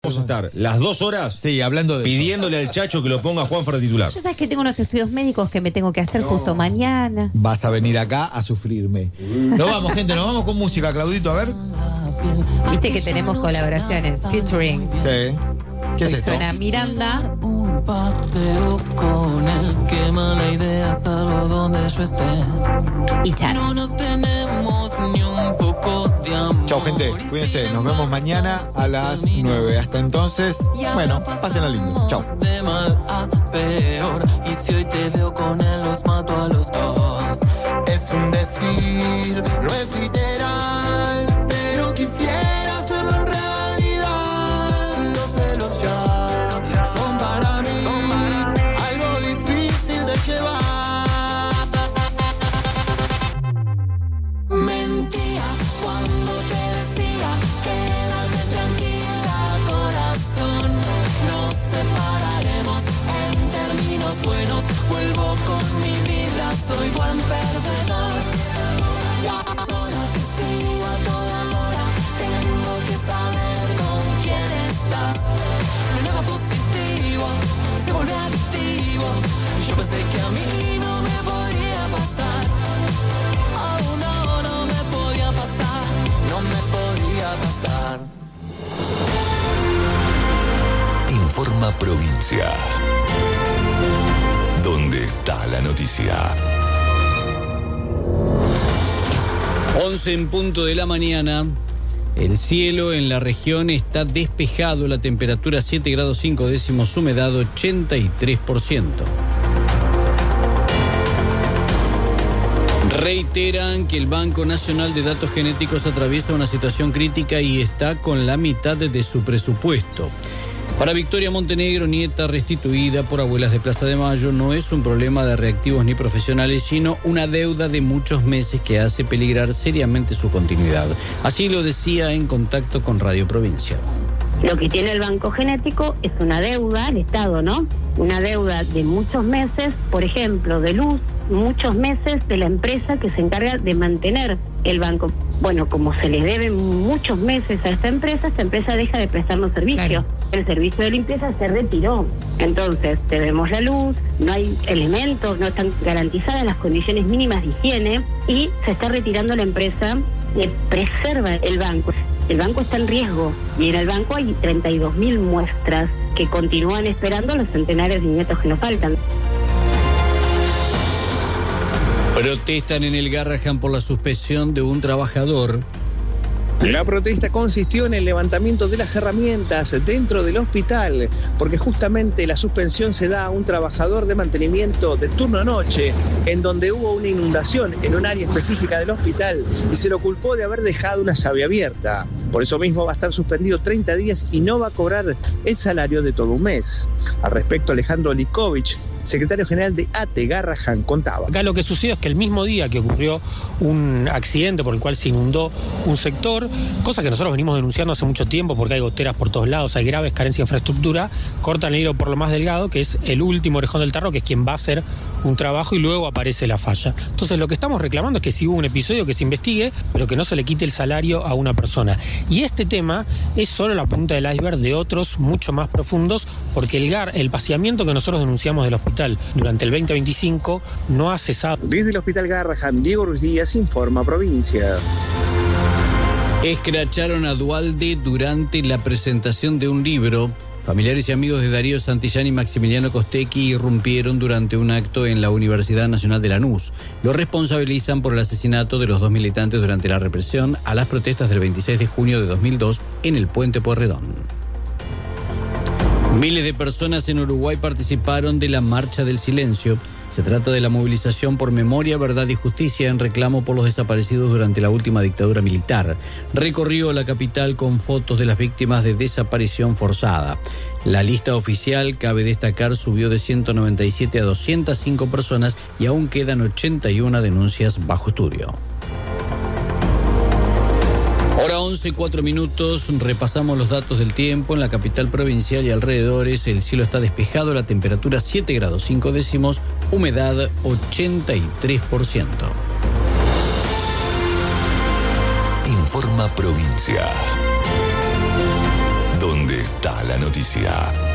vamos a estar las 2 horas hablando de pidiéndole al Chacho que lo ponga a Juanfer de titular. Yo sabes que tengo unos estudios médicos que me tengo que hacer justo mañana. Vas a venir acá a sufrirme. Nos vamos, gente, nos vamos con música, Claudito, a ver. Viste que tenemos colaboraciones, featuring. Sí. ¿Qué es esto? Suena Miranda. Un paseo con él, qué mala idea, salvo donde yo esté. Y Charo. No nos tenemos ni un poco de amor. Chau, gente, cuídense, nos vemos mañana a las 9. Hasta entonces, bueno, pásenla lindo. Chau. De mal a peor, y si hoy te veo con él, los mato a los dos. Es un decir, no es literal, pero quisiera hacerlo en realidad. Los celos ya son para mí algo difícil de llevar. Mentía cuando te decía quédate tranquila, corazón. Nos separaremos en términos buenos. Vuelvo con mi vida, soy buen perdedor. Y ahora que sigo a toda hora, tengo que saber con quién estás. No hay nada positivo, se vuelve adictivo. Yo pensé que a mí no me podía pasar. Oh no, no me podía pasar. No me podía pasar. Informa Provincia. ¿Dónde está la noticia? 11 en punto de la mañana. El cielo en la región está despejado, la temperatura 7 grados 5 décimos, humedad 83%. Reiteran que el Banco Nacional de Datos Genéticos atraviesa una situación crítica y está con la mitad de su presupuesto. Para Victoria Montenegro, nieta restituida por abuelas de Plaza de Mayo, no es un problema de reactivos ni profesionales, sino una deuda de muchos meses que hace peligrar seriamente su continuidad. Así lo decía en contacto con Radio Provincia. Lo que tiene el Banco Genético es una deuda al Estado, ¿no? Una deuda de muchos meses, por ejemplo, de luz, muchos meses de la empresa que se encarga de mantener el banco. Bueno, como se le deben muchos meses a esta empresa deja de prestarnos servicios. Claro. El servicio de limpieza se retiró. Entonces, debemos la luz, no hay elementos, no están garantizadas las condiciones mínimas de higiene y se está retirando la empresa que preserva el banco. El banco está en riesgo y en el banco hay 32.000 muestras que continúan esperando los centenares de nietos que nos faltan. Protestan en el Garrahan por la suspensión de un trabajador. La protesta consistió en el levantamiento de las herramientas dentro del hospital, porque justamente la suspensión se da a un trabajador de mantenimiento de turno noche, en donde hubo una inundación en un área específica del hospital y se lo culpó de haber dejado una llave abierta. Por eso mismo va a estar suspendido 30 días y no va a cobrar el salario de todo un mes. Al respecto, Alejandro Likovich, secretario general de ATE Garrahan, contaba. Acá lo que sucedió es que el mismo día que ocurrió un accidente por el cual se inundó un sector, cosa que nosotros venimos denunciando hace mucho tiempo porque hay goteras por todos lados, hay graves carencias de infraestructura, cortan el hilo por lo más delgado, que es el último orejón del tarro, que es quien va a hacer un trabajo y luego aparece la falla. Entonces lo que estamos reclamando es que si hubo un episodio que se investigue, pero que no se le quite el salario a una persona. Y este tema es solo la punta del iceberg de otros mucho más profundos, porque el vaciamiento que nosotros denunciamos del hospital durante el 2025 no ha cesado. Desde el Hospital Garrahan, Diego Ruiz Díaz, Informa Provincia. Escracharon a Dualde durante la presentación de un libro. Familiares y amigos de Darío Santillán y Maximiliano Costecchi irrumpieron durante un acto en la Universidad Nacional de Lanús. Lo responsabilizan por el asesinato de los 2 militantes durante la represión a las protestas del 26 de junio de 2002 en el Puente Pueyrredón. Miles de personas en Uruguay participaron de la Marcha del Silencio. Se trata de la movilización por memoria, verdad y justicia en reclamo por los desaparecidos durante la última dictadura militar. Recorrió la capital con fotos de las víctimas de desaparición forzada. La lista oficial, cabe destacar, subió de 197 a 205 personas y aún quedan 81 denuncias bajo estudio. Hora 11:04, repasamos los datos del tiempo. En la capital provincial y alrededores el cielo está despejado, la temperatura 7 grados 5 décimos, humedad 83%. Informa Provincia. ¿Dónde donde está la noticia.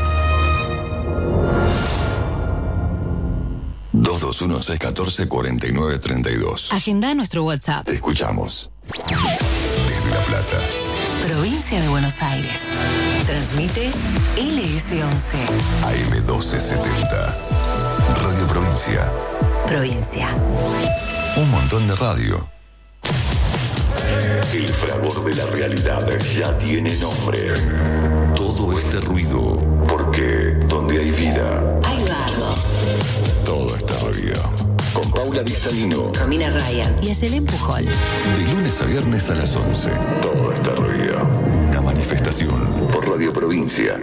221-614-4932. Agenda nuestro WhatsApp. Te escuchamos. Desde La Plata. Provincia de Buenos Aires. Transmite LS11. AM1270. Radio Provincia. Provincia. Un montón de radio. El fragor de la realidad ya tiene nombre. Todo este ruido, porque donde hay vida, Hay bardo. todo está ruido. Con Paula Vistanino. Romina Ryan. Y Ayelen Pujol. De lunes a viernes a las 11. Todo está ruido. Una manifestación por Radio Provincia.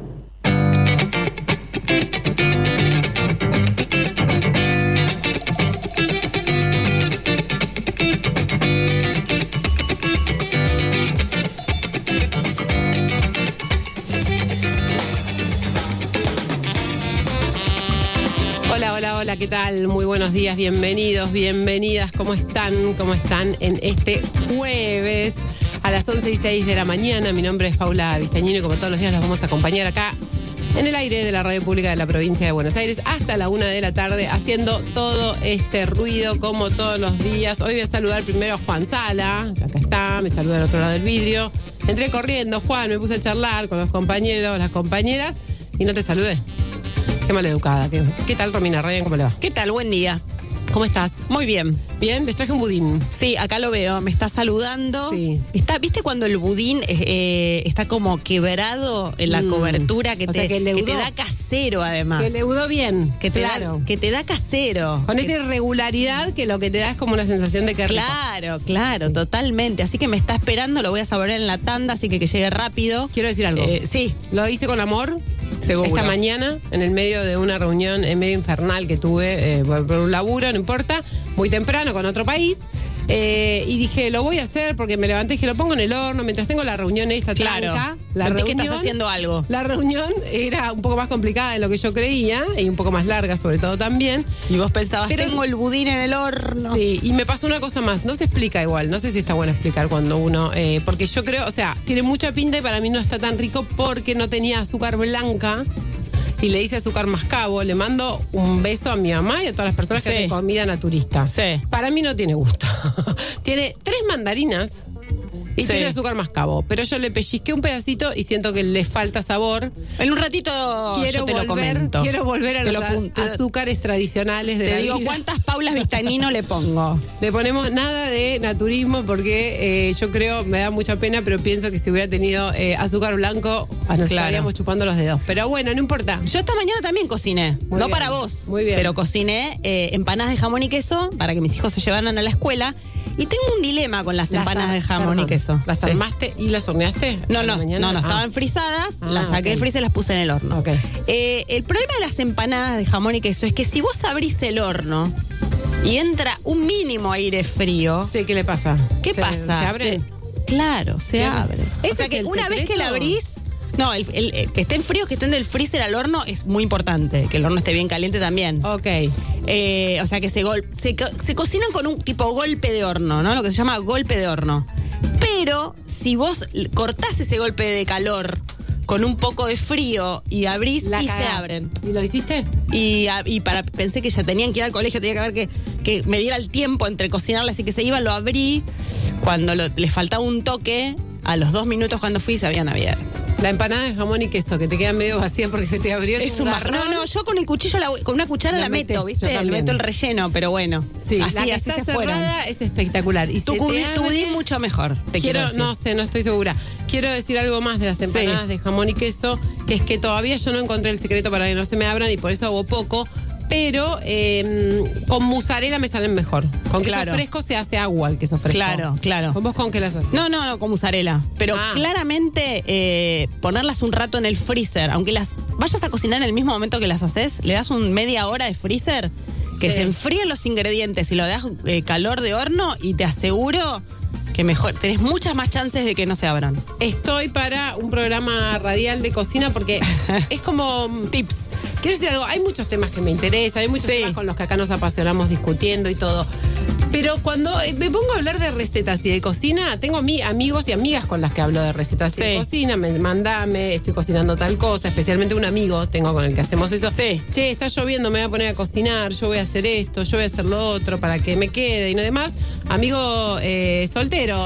Hola, ¿qué tal? Muy buenos días, bienvenidos, bienvenidas. ¿Cómo están? ¿Cómo están en este jueves a las 11:06 de la mañana? Mi nombre es Paula Vistañino y como todos los días los vamos a acompañar acá en el aire de la radio pública de la provincia de Buenos Aires hasta la 1 de la tarde haciendo todo este ruido como todos los días. Hoy voy a saludar primero a Juan Sala, acá está, me saluda al otro lado del vidrio. Entré corriendo, Juan, me puse a charlar con los compañeros, las compañeras y no te saludé. Qué maleducada. ¿Qué tal, Romina Ryan? ¿Cómo le va? ¿Qué tal? Buen día. ¿Cómo estás? Muy bien. Bien, les traje un budín. Sí, acá lo veo. Me está saludando. Sí. ¿Viste cuando el budín está como quebrado en la cobertura? Que te da casero, además. Que leudó bien. Que te da casero. Con esa irregularidad que lo que te da es como una sensación de que es rico. Claro, sí. Totalmente. Así que me está esperando, lo voy a saborear en la tanda, así que llegue rápido. Quiero decir algo. Sí. Lo hice con amor. Seguro. Esta mañana, en el medio de una reunión medio infernal que tuve por un laburo, no importa, muy temprano con otro país. Y dije, lo voy a hacer porque me levanté y dije, lo pongo en el horno mientras tengo la reunión esta tranca. Sentí que estás haciendo algo. La reunión era un poco más complicada de lo que yo creía y un poco más larga sobre todo también. Y vos pensabas, tengo el budín en el horno. Sí, y me pasó una cosa más. No se explica igual. No sé si está bueno explicar cuando uno... porque yo creo, o sea, tiene mucha pinta y para mí no está tan rico porque no tenía azúcar blanca. Y le hice azúcar mascabo. Le mando un beso a mi mamá y a todas las personas que hacen comida naturista. Sí. Para mí no tiene gusto. Tiene 3 mandarinas y tiene azúcar mascabo. Pero yo le pellizqué un pedacito y siento que le falta sabor. En un ratito yo te lo comento. Quiero volver a los azúcares tradicionales de la vida. Te digo, ¿cuántas Paulas Vistanino le pongo? Le ponemos nada de naturismo porque yo creo, me da mucha pena, pero pienso que si hubiera tenido azúcar blanco, nos estaríamos chupando los dedos. Pero bueno, no importa. Yo esta mañana también cociné. Muy bien. Para vos. Muy bien. Pero cociné empanadas de jamón y queso para que mis hijos se llevaran a la escuela. Y tengo un dilema con las empanadas de jamón y queso. ¿Las armaste y las horneaste? No, estaban frisadas, las saqué del freezer y las puse en el horno. Okay. El problema de las empanadas de jamón y queso es que si vos abrís el horno y entra un mínimo aire frío... Sí, ¿qué le pasa? ¿Qué pasa? ¿Se abren? Claro, se abren. ¿Ese O sea es que el una vez secreto? que la abrís... No, que estén fríos, que estén del freezer al horno es muy importante. Que el horno esté bien caliente también. Ok. O sea que se cocinan con un tipo golpe de horno, ¿no? Lo que se llama golpe de horno. Pero si vos cortás ese golpe de calor con un poco de frío y abrís y se abren. ¿Y lo hiciste? Y pensé que ya tenían que ir al colegio, tenía que ver que me diera el tiempo entre cocinarlas y que se iba, lo abrí. Cuando les faltaba un toque, a los 2 minutos cuando fui se habían abierto. La empanada de jamón y queso, que te queda medio vacía porque se te abrió. Es un marrón. No, yo con el cuchillo, con una cuchara la meto, ¿viste? Le meto el relleno, pero bueno. Sí, así, la que así está se fueron. cerrada es espectacular. Y Tu budín mucho mejor, quiero decir. No sé, no estoy segura. Quiero decir algo más de las empanadas de jamón y queso, que es que todavía yo no encontré el secreto para que no se me abran y por eso hago poco. Pero con mozzarella me salen mejor. Con queso fresco se hace agua el queso fresco. Claro. ¿Vos con qué las haces? No, con mozzarella. Pero claramente ponerlas un rato en el freezer, aunque las vayas a cocinar en el mismo momento que las haces, le das media hora de freezer, que se enfríen los ingredientes y lo das calor de horno y te aseguro que mejor, tenés muchas más chances de que no se abran. Estoy para un programa radial de cocina porque es como tips. quiero decir algo, hay muchos temas que me interesan, hay muchos temas con los que acá nos apasionamos discutiendo y todo. Pero cuando me pongo a hablar de recetas y de cocina, tengo amigos y amigas con las que hablo de recetas y de cocina. Mandame, estoy cocinando tal cosa. Especialmente un amigo tengo con el que hacemos eso. Che, está lloviendo, me voy a poner a cocinar, yo voy a hacer esto, yo voy a hacer lo otro para que me quede y no demás. Amigo soltero,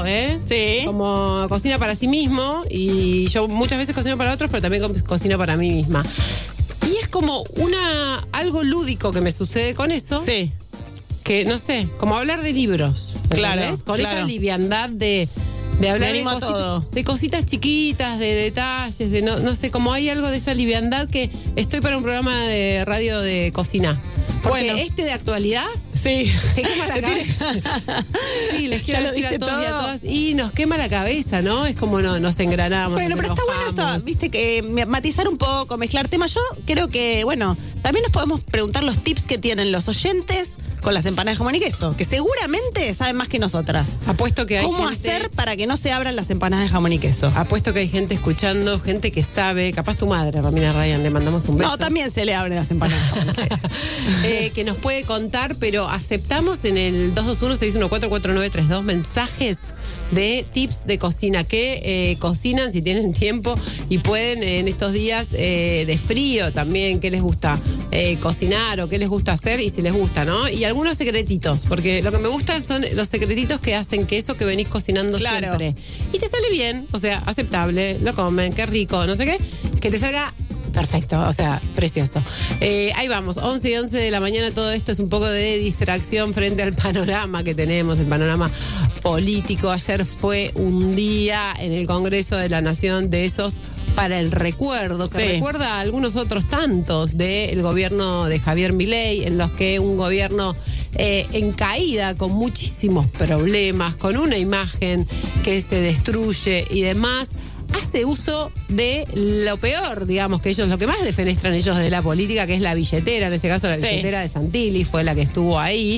como cocina para sí mismo. Y yo muchas veces cocino para otros, pero también cocino para mí misma. Y es como algo lúdico que me sucede con eso. Sí. Que, no sé, como hablar de libros. Claro, con esa liviandad de hablar de cositas chiquitas, de detalles, de no sé, como hay algo de esa liviandad que estoy para un programa de radio de cocina. Porque de actualidad, te quema la cabeza. Sí, les quiero decir a todos y a todas. Y nos quema la cabeza, ¿no? Es como nos engranamos. Bueno, pero está bueno esto, viste, que matizar un poco, mezclar temas. Yo creo que, bueno, también nos podemos preguntar los tips que tienen los oyentes con las empanadas de jamón y queso, que seguramente saben más que nosotras. Apuesto que hay ¿Cómo hacer para que no se abran las empanadas de jamón y queso? Apuesto que hay gente escuchando, gente que sabe, capaz tu madre, Romina Ryan, le mandamos un beso. No, también se le abren las empanadas de jamón y queso. Que nos puede contar, pero aceptamos en el 221-614-4932 mensajes de tips de cocina, que cocinan si tienen tiempo y pueden en estos días de frío también, qué les gusta cocinar o qué les gusta hacer y si les gusta, ¿no? Y algunos secretitos, porque lo que me gustan son los secretitos que hacen que eso que venís cocinando siempre. Y te sale bien, o sea, aceptable, lo comen, qué rico, no sé qué, que te salga perfecto, o sea, precioso. Ahí vamos, 11 y 11 de la mañana, todo esto es un poco de distracción frente al panorama que tenemos, el panorama político. Ayer fue un día en el Congreso de la Nación de esos para el recuerdo, que recuerda a algunos otros tantos del gobierno de Javier Milei, en los que un gobierno en caída, con muchísimos problemas, con una imagen que se destruye y demás, hace uso de lo peor, digamos, que ellos, lo que más defenestran ellos de la política, que es la billetera, en este caso la billetera de Santilli, fue la que estuvo ahí,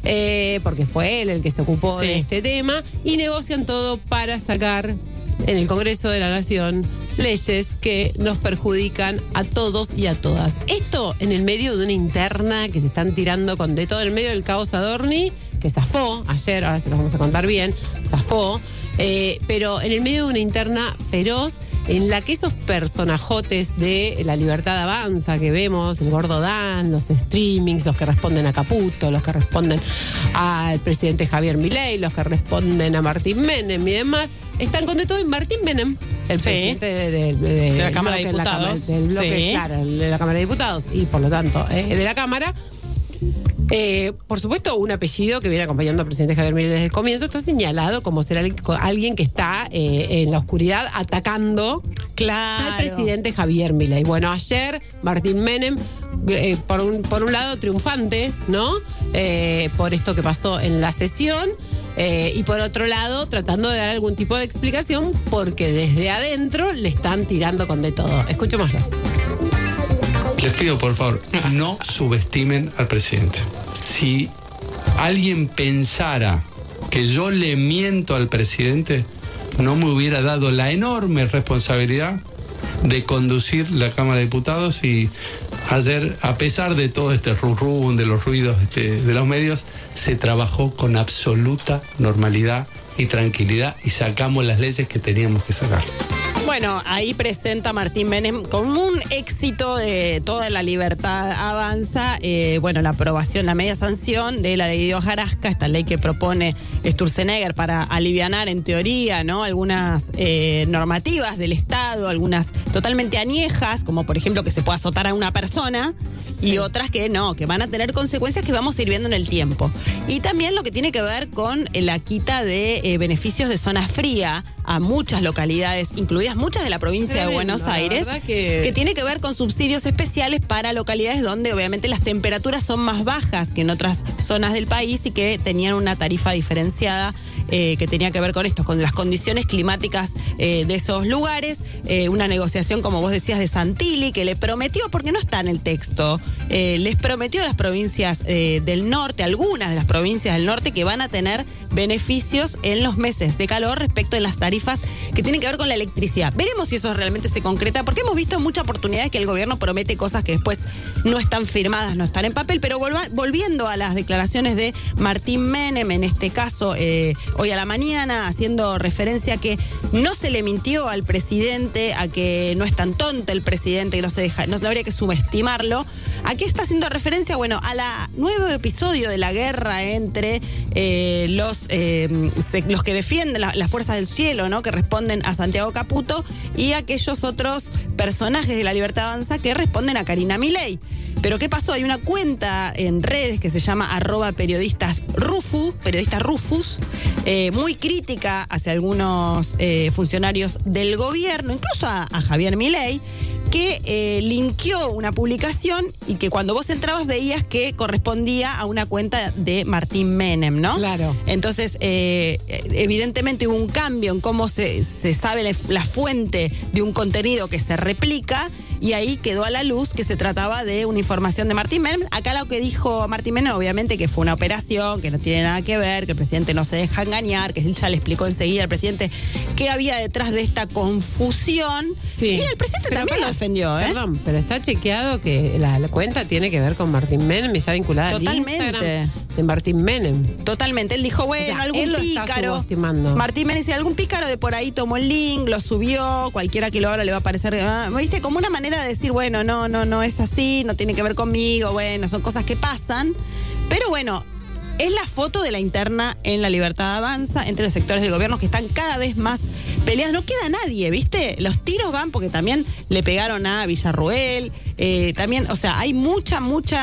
porque fue él el que se ocupó de este tema, y negocian todo para sacar en el Congreso de la Nación leyes que nos perjudican a todos y a todas. Esto en el medio de una interna que se están tirando con de todo, en el medio del caos Adorni, que zafó ayer, ahora se los vamos a contar bien, zafó, pero en el medio de una interna feroz en la que esos personajotes de La Libertad Avanza que vemos, el Gordo Dan, los streamings, los que responden a Caputo, los que responden al presidente Javier Milei, los que responden a Martín Menem y demás, están con de todo. Y Martín Menem, el presidente de la Cámara de Diputados, del bloque, claro, de la Cámara de Diputados y por lo tanto de la Cámara. Por supuesto, un apellido que viene acompañando al presidente Javier Milei desde el comienzo está señalado como ser alguien que está en la oscuridad atacando al presidente Javier Milei. Bueno, ayer Martín Menem, por un lado triunfante, ¿no? Por esto que pasó en la sesión. Y por otro lado, tratando de dar algún tipo de explicación, porque desde adentro le están tirando con de todo. Escuchémoslo. Les pido, por favor, no subestimen al presidente. Si alguien pensara que yo le miento al presidente, no me hubiera dado la enorme responsabilidad de conducir la Cámara de Diputados, y ayer, a pesar de todo este rum de los ruidos de los medios, se trabajó con absoluta normalidad y tranquilidad y sacamos las leyes que teníamos que sacar. Bueno, ahí presenta Martín Menem con un éxito de toda La Libertad Avanza, la aprobación, la media sanción de la ley de hojarasca, esta ley que propone Sturzenegger para alivianar en teoría, ¿no?, algunas normativas del Estado, algunas totalmente añejas, como por ejemplo que se pueda azotar a una persona, y otras que no, que van a tener consecuencias que vamos a ir viendo en el tiempo. Y también lo que tiene que ver con la quita de beneficios de zona fría a muchas localidades, incluidas muchas de la provincia de Buenos Aires, que tiene que ver con subsidios especiales para localidades donde obviamente las temperaturas son más bajas que en otras zonas del país y que tenían una tarifa diferenciada que tenía que ver con esto, con las condiciones climáticas de esos lugares. Una negociación, como vos decías, de Santilli, que le prometió, porque no está en el texto, les prometió a las provincias del norte, algunas de las provincias del norte, que van a tener beneficios en los meses de calor respecto de las tarifas tarifas que tienen que ver con la electricidad. Veremos si eso realmente se concreta, porque hemos visto muchas oportunidades que el gobierno promete cosas que después no están firmadas, no están en papel, pero volviendo a las declaraciones de Martín Menem, en este caso, hoy a la mañana, haciendo referencia a que no se le mintió al presidente, a que no es tan tonto el presidente, que no habría que subestimarlo. ¿A qué está haciendo referencia? Bueno, a la nuevo episodio de la guerra entre los que defienden las fuerzas del cielo, ¿no? Que responden a Santiago Caputo, y aquellos otros personajes de La Libertad Avanza que responden a Karina Milei. Pero ¿qué pasó? Hay una cuenta en redes que se llama @periodistas Rufus, muy crítica hacia algunos funcionarios del gobierno, incluso a Javier Milei, que linkeó una publicación y que cuando vos entrabas veías que correspondía a una cuenta de Martín Menem, ¿no? Claro. Entonces, evidentemente hubo un cambio en cómo se sabe la fuente de un contenido que se replica, y ahí quedó a la luz que se trataba de una información de Martín Menem. Acá lo que dijo Martín Menem, obviamente, que fue una operación, que no tiene nada que ver, que el presidente no se deja engañar, que él ya le explicó enseguida al presidente qué había detrás de esta confusión. Sí. Y el presidente Pero también lo defendió, ¿eh? Perdón, pero está chequeado que la cuenta tiene que ver con Martín Menem y está vinculada al Instagram de Martín Menem. Totalmente. Él dijo, bueno, O sea, algún él lo está pícaro. subestimando. Martín Menem dice, algún pícaro de por ahí tomó el link, lo subió, cualquiera que lo abra le va a parecer, ¿viste? Como una manera de decir, bueno, no es así, no tiene que ver conmigo, bueno, son cosas que pasan. Pero bueno, es la foto de la interna en La Libertad Avanza entre los sectores del gobierno que están cada vez más peleados. No queda nadie, ¿viste? Los tiros van porque también le pegaron a Villarruel. También, o sea, hay mucha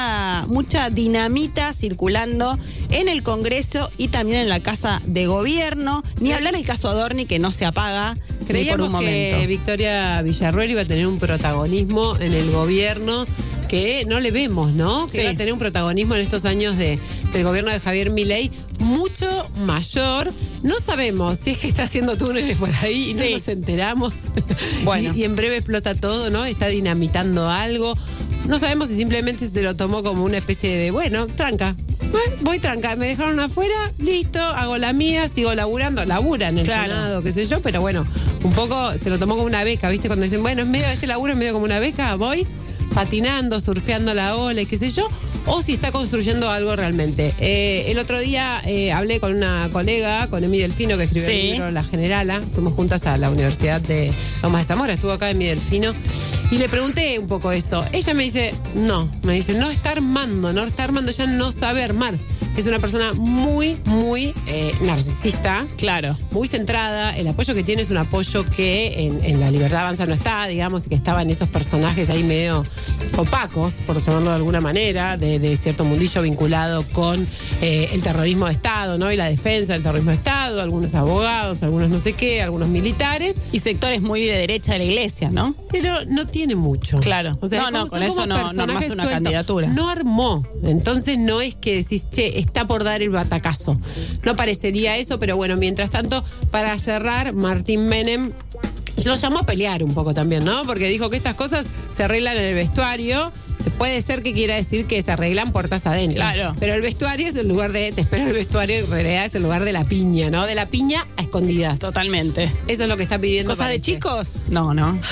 dinamita circulando en el Congreso y también en la Casa de Gobierno. Ni hablar del caso Adorni, que no se apaga ni por un Creíamos momento. que Victoria Villarruel iba a tener un protagonismo en el gobierno que no le vemos, ¿no? Que Sí. va a tener un protagonismo en estos años del gobierno de Javier Milei mucho mayor. No sabemos si es que está haciendo túneles por ahí y no Sí. nos enteramos. Bueno. y en breve explota todo, ¿no? Está dinamitando algo. No sabemos si simplemente se lo tomó como una especie de, bueno, tranca. Voy tranca, me dejaron afuera, listo, hago la mía, sigo laburando, labura en el Claro. Senado, qué sé yo, pero bueno, un poco se lo tomó como una beca, ¿viste? Cuando dicen, bueno, este laburo es medio como una beca, voy patinando, surfeando la ola y qué sé yo, o si está construyendo algo realmente. El otro día hablé con una colega, con Emi Delfino, que escribió el libro La Generala, fuimos juntas a la Universidad de Tomás de Zamora, estuvo acá Emi Delfino, y le pregunté un poco eso. Ella me dice, no está armando, ella no sabe armar. Es una persona muy narcisista. Claro. Muy centrada. El apoyo que tiene es un apoyo que en La Libertad Avanza no está, digamos, y que estaban esos personajes ahí medio opacos, por llamarlo de alguna manera, de cierto mundillo vinculado con el terrorismo de Estado, ¿no? Y la defensa del terrorismo de Estado, algunos abogados, algunos no sé qué, algunos militares. Y sectores muy de derecha de la iglesia, ¿no? Pero no tiene mucho. Claro. O sea, con son eso como no armás personajes una sueltos. candidatura. No armó. Entonces no es que decís, che, está por dar el batacazo. No parecería eso, pero bueno, mientras tanto, para cerrar, Martín Menem lo llamó a pelear un poco también, ¿no? Porque dijo que estas cosas se arreglan en el vestuario. Se puede ser que quiera decir que se arreglan puertas adentro. Claro. Pero el vestuario es el lugar de, te espero el vestuario, en realidad es el lugar de la piña, ¿no? De la piña a escondidas. Totalmente. Eso es lo que está pidiendo. ¿Cosa de parece. chicos? No.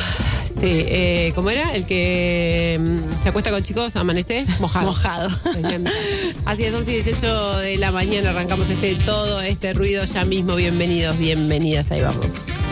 Sí, ¿cómo era? El que se acuesta con chicos, amanece mojado. Mojado. Así es, 11:18 de la mañana, arrancamos todo este ruido ya mismo. Bienvenidos, bienvenidas, ahí vamos.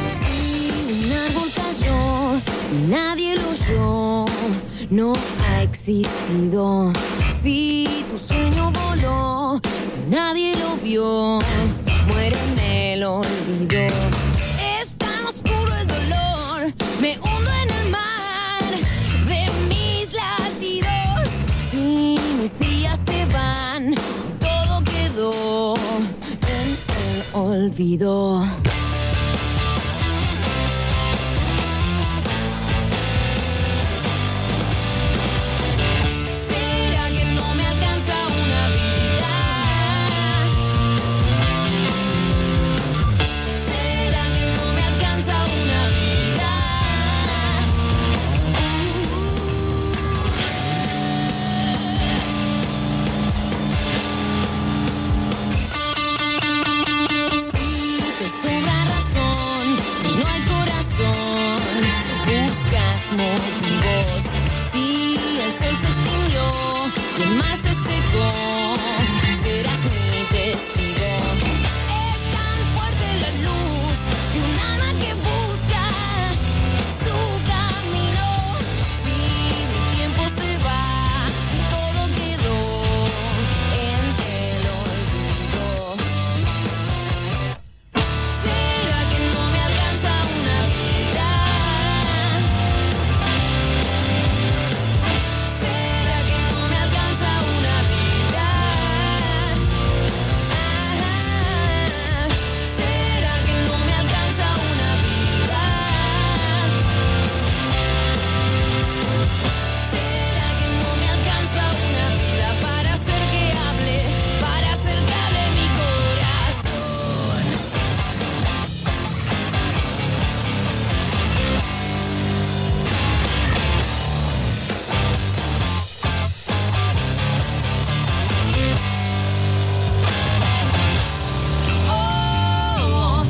Un árbol cayó, nadie lo oyó, no ha existido. Si tu sueño voló, nadie lo vio, muere en el olvido. Es tan oscuro el dolor, me hundo en el mar de mis latidos. Si mis días se van, todo quedó en el olvido. ¿Será que no me alcanza una vida? ¿Será que no me alcanza una vida? Si te sobra sin vos. Si el sol se extinguió y el mar se secó, serás mi testigo. Es tan fuerte la luz de un alma que busca su camino. Si mi tiempo se va y todo quedó entre el olvido, ¿será que no me alcanza una vida? ¿Será que no me alcanza una vida? ¿Será que no me alcanza una vida? ¿Será que no me alcanza una vida para hacer que hable mi corazón? Oh,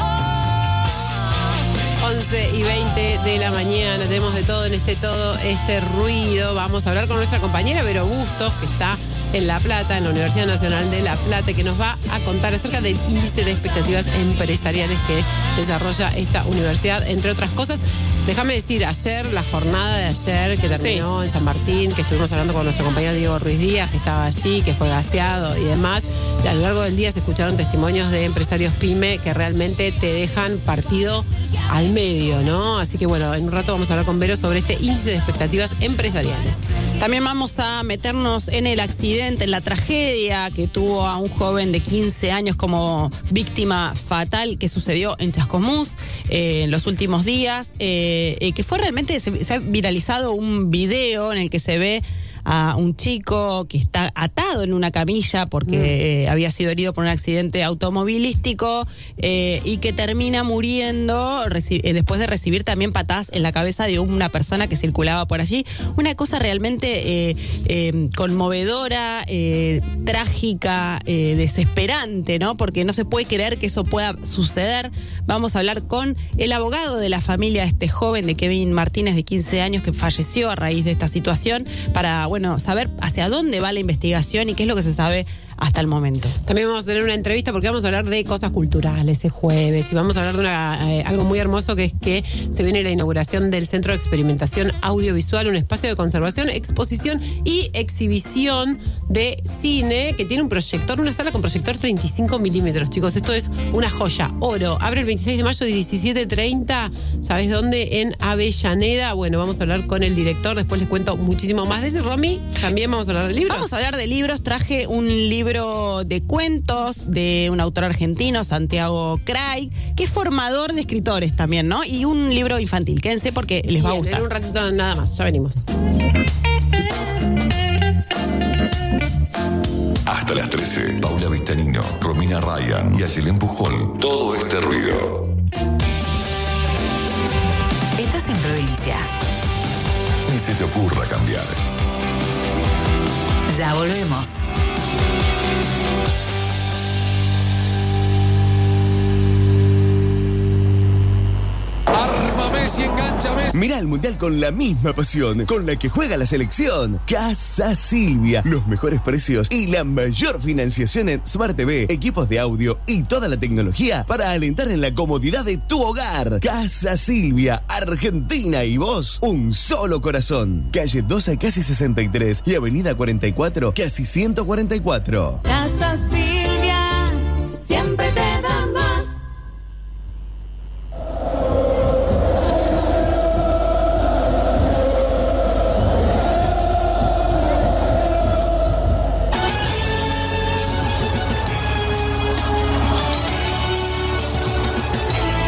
11:20 de la mañana, tenemos de todo en todo este ruido. Vamos a hablar con nuestra compañera Vero Bustos, que está en La Plata, en la Universidad Nacional de La Plata, que nos va a contar acerca del índice de expectativas empresariales que desarrolla esta universidad, entre otras cosas. Déjame decir, ayer, la jornada de ayer que terminó en San Martín, que estuvimos hablando con nuestro compañero Diego Ruiz Díaz, que estaba allí, que fue gaseado y demás. Y a lo largo del día se escucharon testimonios de empresarios pyme que realmente te dejan partido al medio, ¿no? Así que bueno, en un rato vamos a hablar con Vero sobre este índice de expectativas empresariales. También vamos a meternos en el accidente, en la tragedia que tuvo a un joven de 15 años como víctima fatal que sucedió en Chascomús en los últimos días, que fue realmente, se ha viralizado un video en el que se ve a un chico que está atado en una camilla porque había sido herido por un accidente automovilístico y que termina muriendo después de recibir también patadas en la cabeza de una persona que circulaba por allí. Una cosa realmente conmovedora, trágica, desesperante, ¿no? Porque no se puede creer que eso pueda suceder. Vamos a hablar con el abogado de la familia de este joven, de Kevin Martínez, de 15 años, que falleció a raíz de esta situación, para saber hacia dónde va la investigación y qué es lo que se sabe hasta el momento. También vamos a tener una entrevista porque vamos a hablar de cosas culturales el jueves y vamos a hablar de algo muy hermoso, que es que se viene la inauguración del Centro de Experimentación Audiovisual, un espacio de conservación, exposición y exhibición de cine que tiene un proyector, una sala con proyector 35 milímetros, chicos. Esto es una joya, oro. Abre el 26 de mayo de 17:30. ¿Sabes dónde? En Avellaneda. Bueno, vamos a hablar con el director, después les cuento muchísimo más de ese. Romy, también vamos a hablar de libros. Vamos a hablar de libros. Traje un libro de cuentos de un autor argentino, Santiago Craig, que es formador de escritores también, ¿no? Y un libro infantil. Quédense porque les va a gustar. En un ratito nada más, ya venimos. Hasta las 13, Paula Vistanino, Romina Ryan y Ayelen Pujol. Todo este ruido. Estás en provincia. Ni se te ocurra cambiar. Ya volvemos. Arma Messi, engancha Messi. Mira el mundial con la misma pasión con la que juega la selección. Casa Silvia, los mejores precios y la mayor financiación en Smart TV, equipos de audio y toda la tecnología para alentar en la comodidad de tu hogar. Casa Silvia, Argentina y vos, un solo corazón. Calle 12 casi 63 y Avenida 44 casi 144. Casa Silvia, siempre te da más.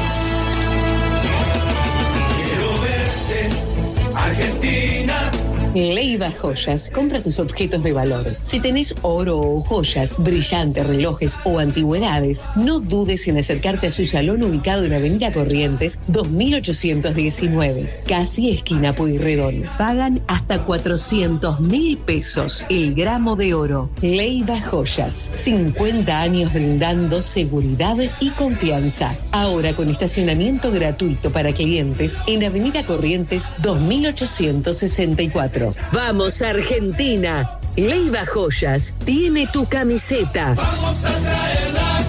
Quiero verte, Argentina, Leiva Joyas, compra tus objetos de valor. Si tenés oro o joyas, brillantes, relojes o antigüedades, no dudes en acercarte a su salón ubicado en Avenida Corrientes 2819, casi esquina Pueyrredón. Pagan hasta 400.000 pesos el gramo de oro. Leiva Joyas, 50 años brindando seguridad y confianza. Ahora con estacionamiento gratuito para clientes en Avenida Corrientes 2864. Vamos Argentina, Leiva Joyas tiene tu camiseta. Vamos a traer la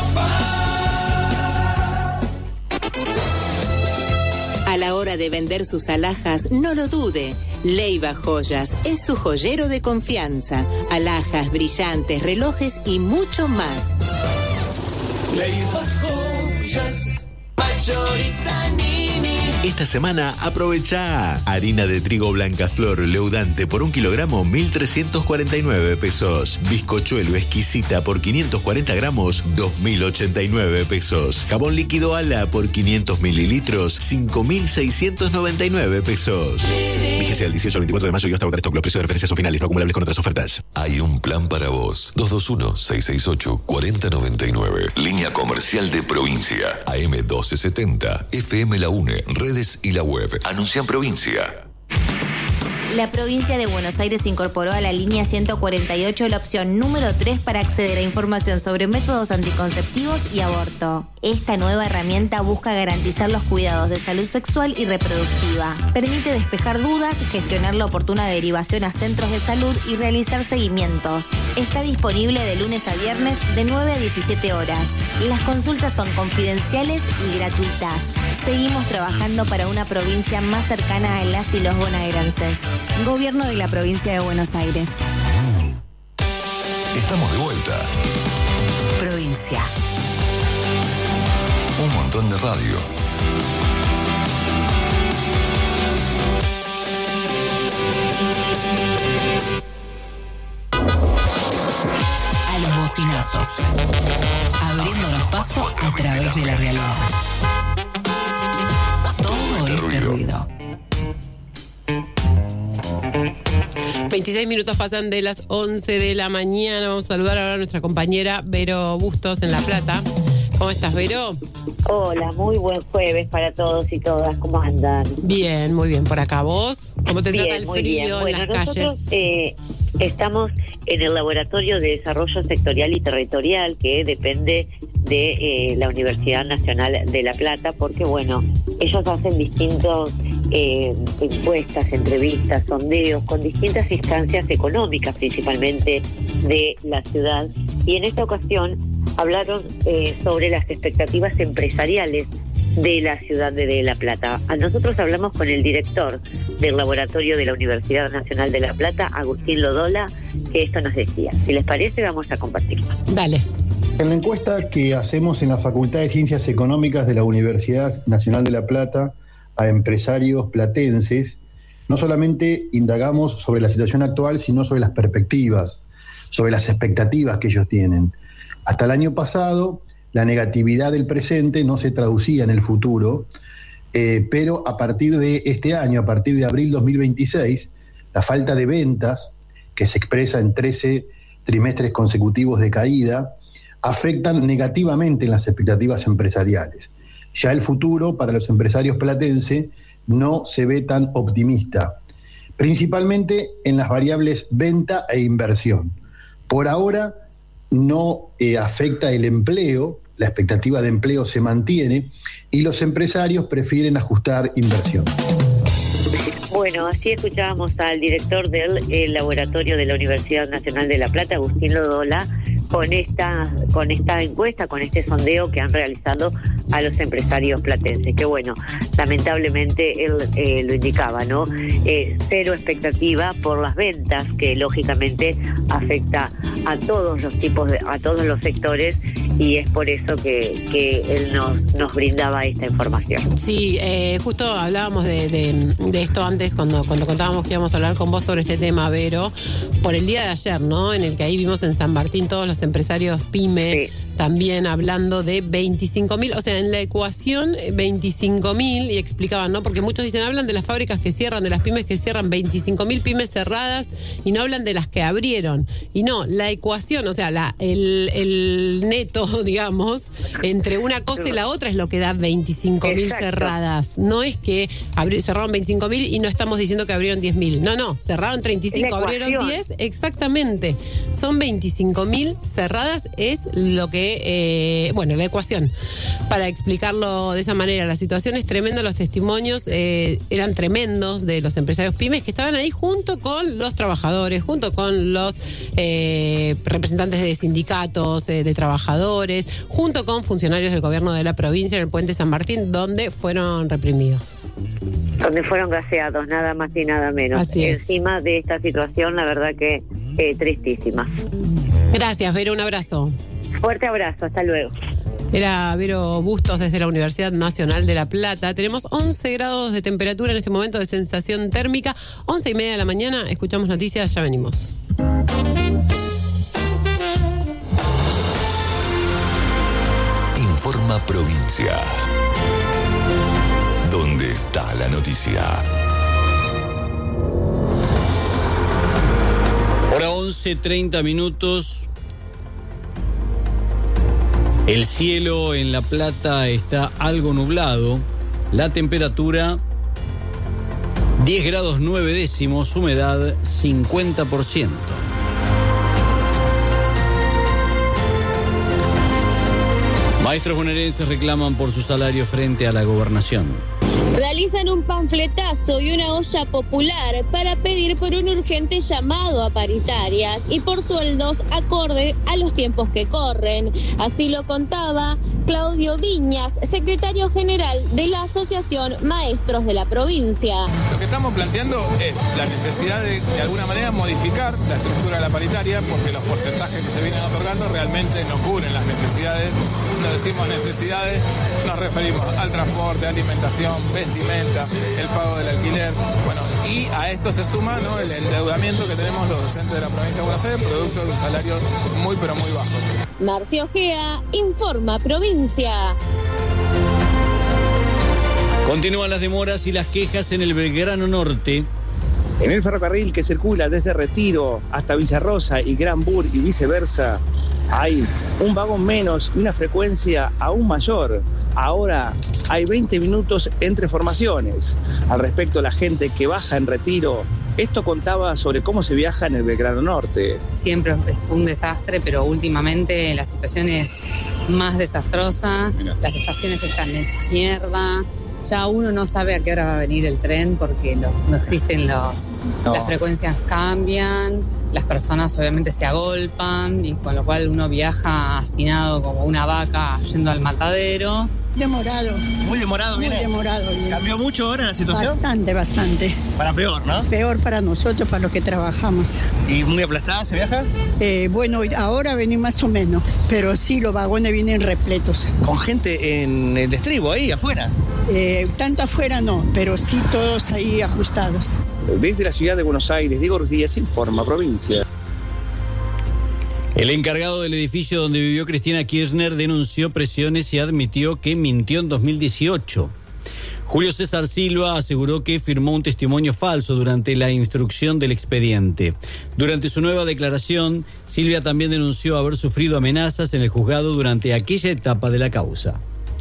copa. A la hora de vender sus alhajas, no lo dude. Leiva Joyas es su joyero de confianza. Alhajas, brillantes, relojes y mucho más. Leiva Joyas, Mayorizanini. Esta semana aprovecha harina de trigo blanca flor leudante por 1 kilogramo 1.349 pesos. Bizcochuelo exquisita por 540 gramos 2.089 pesos. Jabón líquido Ala por 500 mililitros 5.699 pesos. Fíjese al 18 al 24 de mayo y hasta agotar stock. Los precios de referencia son finales, no acumulables con otras ofertas. Hay un plan para vos. 221-668-4099. Línea comercial de provincia. AM 1270. FM La UNE. Redes y la web. Anuncia en provincia. La provincia de Buenos Aires incorporó a la línea 148 la opción número 3 para acceder a información sobre métodos anticonceptivos y aborto. Esta nueva herramienta busca garantizar los cuidados de salud sexual y reproductiva. Permite despejar dudas, gestionar la oportuna derivación a centros de salud y realizar seguimientos. Está disponible de lunes a viernes de 9 a 17 horas. Las consultas son confidenciales y gratuitas. Seguimos trabajando para una provincia más cercana a las y los bonaerenses. Gobierno de la provincia de Buenos Aires. Estamos de vuelta. Provincia. Un montón de radio. A los bocinazos. Abriéndonos paso a través de la realidad. Todo este ruido. 26 minutos pasan de las 11 de la mañana. Vamos a saludar ahora a nuestra compañera Vero Bustos en La Plata. ¿Cómo estás, Vero? Hola, muy buen jueves para todos y todas. ¿Cómo andan? Bien, muy bien. ¿Por acá vos? ¿Cómo te trata el muy frío bien. en las Nosotros, calles? Estamos en el Laboratorio de Desarrollo Sectorial y Territorial, que depende de la Universidad Nacional de La Plata, porque, bueno, ellos hacen distintos encuestas, entrevistas, sondeos con distintas instancias económicas, principalmente de la ciudad. Y en esta ocasión hablaron sobre las expectativas empresariales de la ciudad de La Plata. Nosotros hablamos con el director del laboratorio de la Universidad Nacional de La Plata, Agustín Lodola, que esto nos decía. Si les parece, vamos a compartirlo. Dale. En la encuesta que hacemos en la Facultad de Ciencias Económicas de la Universidad Nacional de La Plata a empresarios platenses, no solamente indagamos sobre la situación actual, sino sobre las perspectivas, sobre las expectativas que ellos tienen. Hasta el año pasado, la negatividad del presente no se traducía en el futuro, pero a partir de este año, a partir de abril 2026, la falta de ventas, que se expresa en 13 trimestres consecutivos de caída, afectan negativamente en las expectativas empresariales. Ya el futuro para los empresarios platenses no se ve tan optimista, principalmente en las variables venta e inversión. Por ahora no afecta el empleo, la expectativa de empleo se mantiene y los empresarios prefieren ajustar inversión. Bueno, así escuchábamos al director del laboratorio de la Universidad Nacional de La Plata, Agustín Lodola, con esta encuesta, con este sondeo que han realizado a los empresarios platenses, que bueno, lamentablemente él lo indicaba, ¿no? Cero expectativa por las ventas, que lógicamente afecta a todos los tipos, a todos los sectores, y es por eso que él nos brindaba esta información. Sí, justo hablábamos de esto antes cuando contábamos que íbamos a hablar con vos sobre este tema, Vero, por el día de ayer, ¿no? En el que ahí vimos en San Martín todos los empresarios PYME, sí, también hablando de 25.000, o sea, en la ecuación 25.000 10.000 y explicaban, ¿no? Porque muchos dicen, hablan de las fábricas que cierran, de las pymes que cierran, 25.000 pymes cerradas y no hablan de las que abrieron. Y no, la ecuación, o sea, el neto, digamos, entre una cosa y la otra es lo que da 25.000 cerradas. No es que cerraron 25.000 y no estamos diciendo que abrieron 10.000. No, cerraron 35, abrieron 10, exactamente. Son 25.000 cerradas, es lo que, la ecuación. Para explicarlo de esa manera, la situación es tremenda, los testimonios eran tremendos de los empresarios pymes que estaban ahí junto con los trabajadores, junto con los representantes de sindicatos, de trabajadores, junto con funcionarios del gobierno de la provincia en el Puente San Martín, donde fueron reprimidos. Donde fueron gaseados, nada más y nada menos. Así es. Encima de esta situación, la verdad que tristísima. Gracias, Vero, un abrazo. Fuerte abrazo, hasta luego. Era Vero Bustos desde la Universidad Nacional de La Plata. Tenemos 11 grados de temperatura en este momento de sensación térmica. 11:30 de la mañana, escuchamos noticias, ya venimos. Informa Provincia. ¿Dónde está la noticia? Hora 11:30 minutos. El cielo en La Plata está algo nublado. La temperatura 10 grados 9 décimos, humedad 50%. Maestros bonaerenses reclaman por su salario frente a la gobernación. Realizan un panfletazo y una olla popular para pedir por un urgente llamado a paritarias y por sueldos acorde a los tiempos que corren. Así lo contaba Claudio Viñas, secretario general de la Asociación Maestros de la Provincia. Lo que estamos planteando es la necesidad de alguna manera, modificar la estructura de la paritaria, porque los porcentajes que se vienen otorgando realmente no cubren las necesidades. Cuando decimos necesidades, nos referimos al transporte, alimentación, vestimenta, el pago del alquiler. Bueno, y a esto se suma, ¿no?, el endeudamiento que tenemos los docentes de la provincia de Buenos Aires, producto de un salario muy, pero muy bajo. Marcio Ojea, Informa Provincia. Continúan las demoras y las quejas en el Belgrano Norte. En el ferrocarril que circula desde Retiro hasta Villarrosa y Granbur y viceversa, hay un vagón menos y una frecuencia aún mayor. Ahora hay 20 minutos entre formaciones. Al respecto, la gente que baja en Retiro, esto contaba sobre cómo se viaja en el Belgrano Norte. Siempre fue un desastre, pero últimamente la situación es más desastrosa. Las estaciones están hechas mierda. Ya uno no sabe a qué hora va a venir el tren porque no existen las frecuencias cambian, las personas obviamente se agolpan y con lo cual uno viaja hacinado como una vaca yendo al matadero. Demorado. Muy demorado, Muy demorado. ¿Cambió mucho ahora la situación? Bastante. Para peor, ¿no? Peor para nosotros, para los que trabajamos. ¿Y muy aplastada se viaja? Bueno, ahora venimos más o menos, pero sí, los vagones vienen repletos. ¿Con gente en el estribo ahí, afuera? Tanto afuera no, pero sí todos ahí ajustados. Desde la ciudad de Buenos Aires, Diego Ruiz Díaz, Informa Provincia. El encargado del edificio donde vivió Cristina Kirchner denunció presiones y admitió que mintió en 2018. Julio César Silva aseguró que firmó un testimonio falso durante la instrucción del expediente. Durante su nueva declaración, Silvia también denunció haber sufrido amenazas en el juzgado durante aquella etapa de la causa.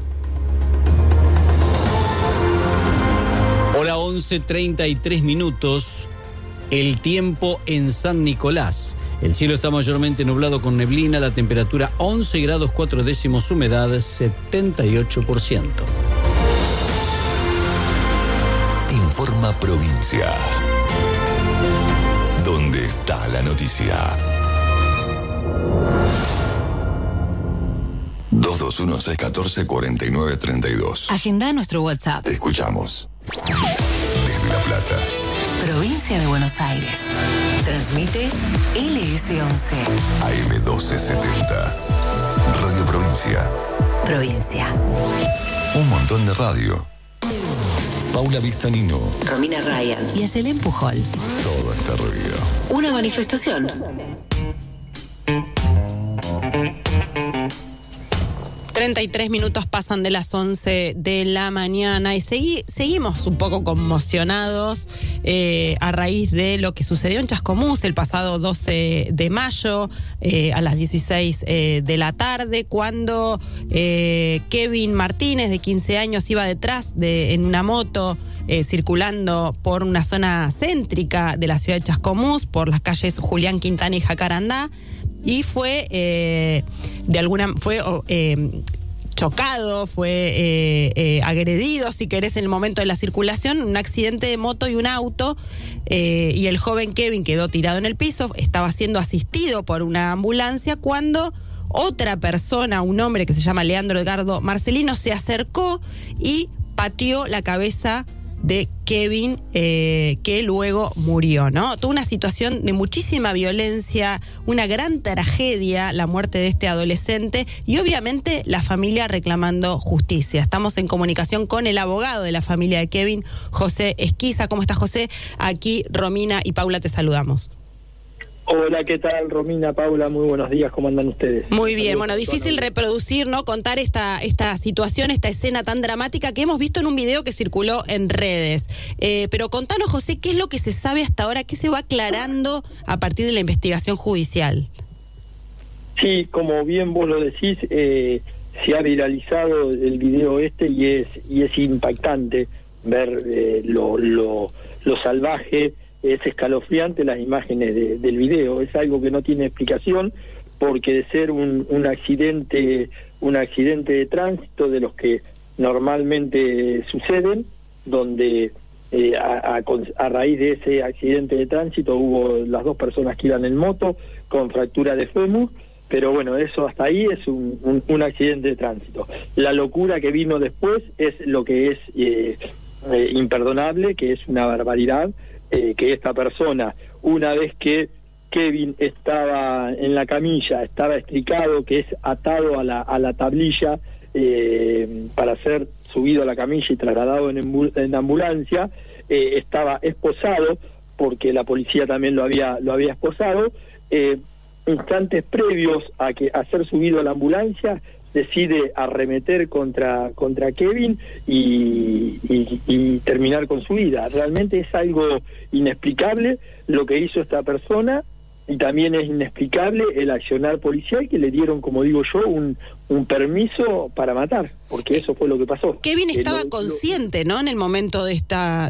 Hora 11:33 minutos. El tiempo en San Nicolás. El cielo está mayormente nublado con neblina, la temperatura 11 grados 4 décimos, humedad 78%. Informa Provincia. ¿Dónde está la noticia? 221-614-4932. Agenda nuestro WhatsApp. Te escuchamos. Desde La Plata. Provincia de Buenos Aires. Transmite LS11. AM1270. Radio Provincia. Provincia. Un montón de radio. Paula Vistanino. Romina Ryan. Y Ayelen Pujol. Todo está ruido. Una manifestación. 33 minutos pasan de las 11 de la mañana y seguimos un poco conmocionados a raíz de lo que sucedió en Chascomús el pasado 12 de mayo a las 16 de la tarde, cuando Kevin Martínez, de 15 años, iba detrás en una moto circulando por una zona céntrica de la ciudad de Chascomús, por las calles Julián Quintana y Jacarandá, y fue chocado, fue agredido, si querés, en el momento de la circulación, un accidente de moto y un auto, y el joven Kevin quedó tirado en el piso, estaba siendo asistido por una ambulancia cuando otra persona, un hombre que se llama Leandro Edgardo Marcelino, se acercó y pateó la cabeza de Kevin, que luego murió, ¿no? Toda una situación de muchísima violencia, una gran tragedia, la muerte de este adolescente, y obviamente la familia reclamando justicia. Estamos en comunicación con el abogado de la familia de Kevin, José Esquiza. ¿Cómo estás, José? Aquí Romina y Paula te saludamos. Hola, ¿qué tal, Romina, Paula? Muy buenos días, ¿cómo andan ustedes? Muy bien, bueno, difícil reproducir, ¿no? Contar esta situación, esta escena tan dramática que hemos visto en un video que circuló en redes. Pero contanos, José, ¿qué es lo que se sabe hasta ahora? ¿Qué se va aclarando a partir de la investigación judicial? Sí, como bien vos lo decís, se ha viralizado el video y es impactante ver lo salvaje. Es escalofriante las imágenes del video, es algo que no tiene explicación, porque de ser un accidente de tránsito de los que normalmente suceden, donde a raíz de ese accidente de tránsito hubo las dos personas que iban en moto con fractura de fémur, pero bueno, eso hasta ahí es un accidente de tránsito. La locura que vino después es lo que es imperdonable, que es una barbaridad. Que esta persona, una vez que Kevin estaba en la camilla, estaba estricado, que es atado a la tablilla para ser subido a la camilla y trasladado en ambulancia, estaba esposado, porque la policía también lo había esposado. Instantes previos a ser subido a la ambulancia, decide arremeter contra Kevin y terminar con su vida. Realmente es algo inexplicable lo que hizo esta persona, y también es inexplicable el accionar policial, que le dieron, como digo yo, un permiso para matar, porque eso fue lo que pasó. Kevin estaba consciente, ¿no?, en el momento de esta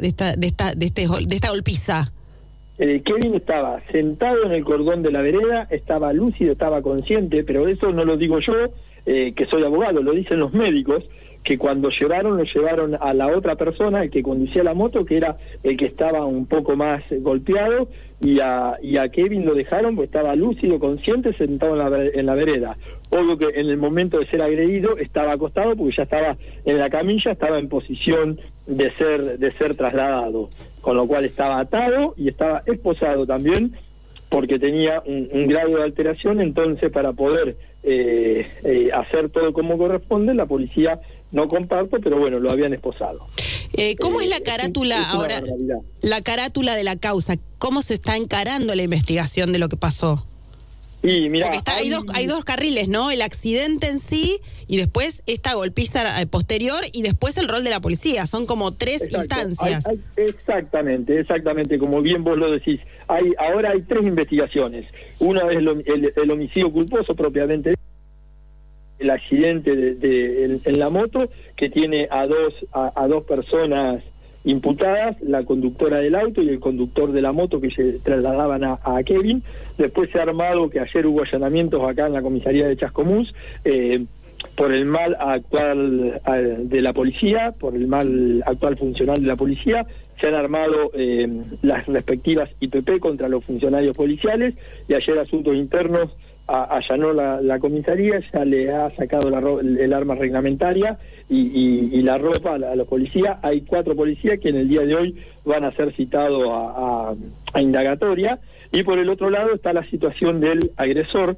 golpiza. Kevin estaba sentado en el cordón de la vereda, estaba lúcido, estaba consciente, pero eso no lo digo yo, que soy abogado, lo dicen los médicos, que cuando lo llevaron a la otra persona, el que conducía la moto, que era el que estaba un poco más golpeado, y a Kevin lo dejaron porque estaba lúcido, consciente, sentado en la vereda. Obvio que en el momento de ser agredido estaba acostado porque ya estaba en la camilla, estaba en posición de ser trasladado, con lo cual estaba atado y estaba esposado también, porque tenía un grado de alteración. Entonces, para poder hacer todo como corresponde, la policía, no comparto, pero bueno, lo habían esposado. ¿Cómo es la carátula ahora? La carátula de la causa, ¿cómo se está encarando la investigación de lo que pasó? Y mira, porque hay dos carriles, ¿no? El accidente en sí, y después esta golpiza posterior, y después el rol de la policía. Son como tres instancias. Exactamente, como bien vos lo decís. Ahora hay tres investigaciones. Una es el homicidio culposo propiamente, el accidente en la moto, que tiene a dos personas imputadas, la conductora del auto y el conductor de la moto, que se trasladaban a Kevin. Después se ha armado, que ayer hubo allanamientos acá en la comisaría de Chascomús, por el mal actual de la policía, por el mal actual funcional de la policía. Se han armado las respectivas IPP contra los funcionarios policiales, y ayer Asuntos Internos allanó la comisaría, ya le ha sacado el arma reglamentaria y la ropa a los policías. Hay 4 policías que en el día de hoy van a ser citados a indagatoria. Y por el otro lado está la situación del agresor,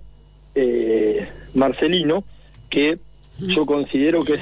Marcelino, que yo considero que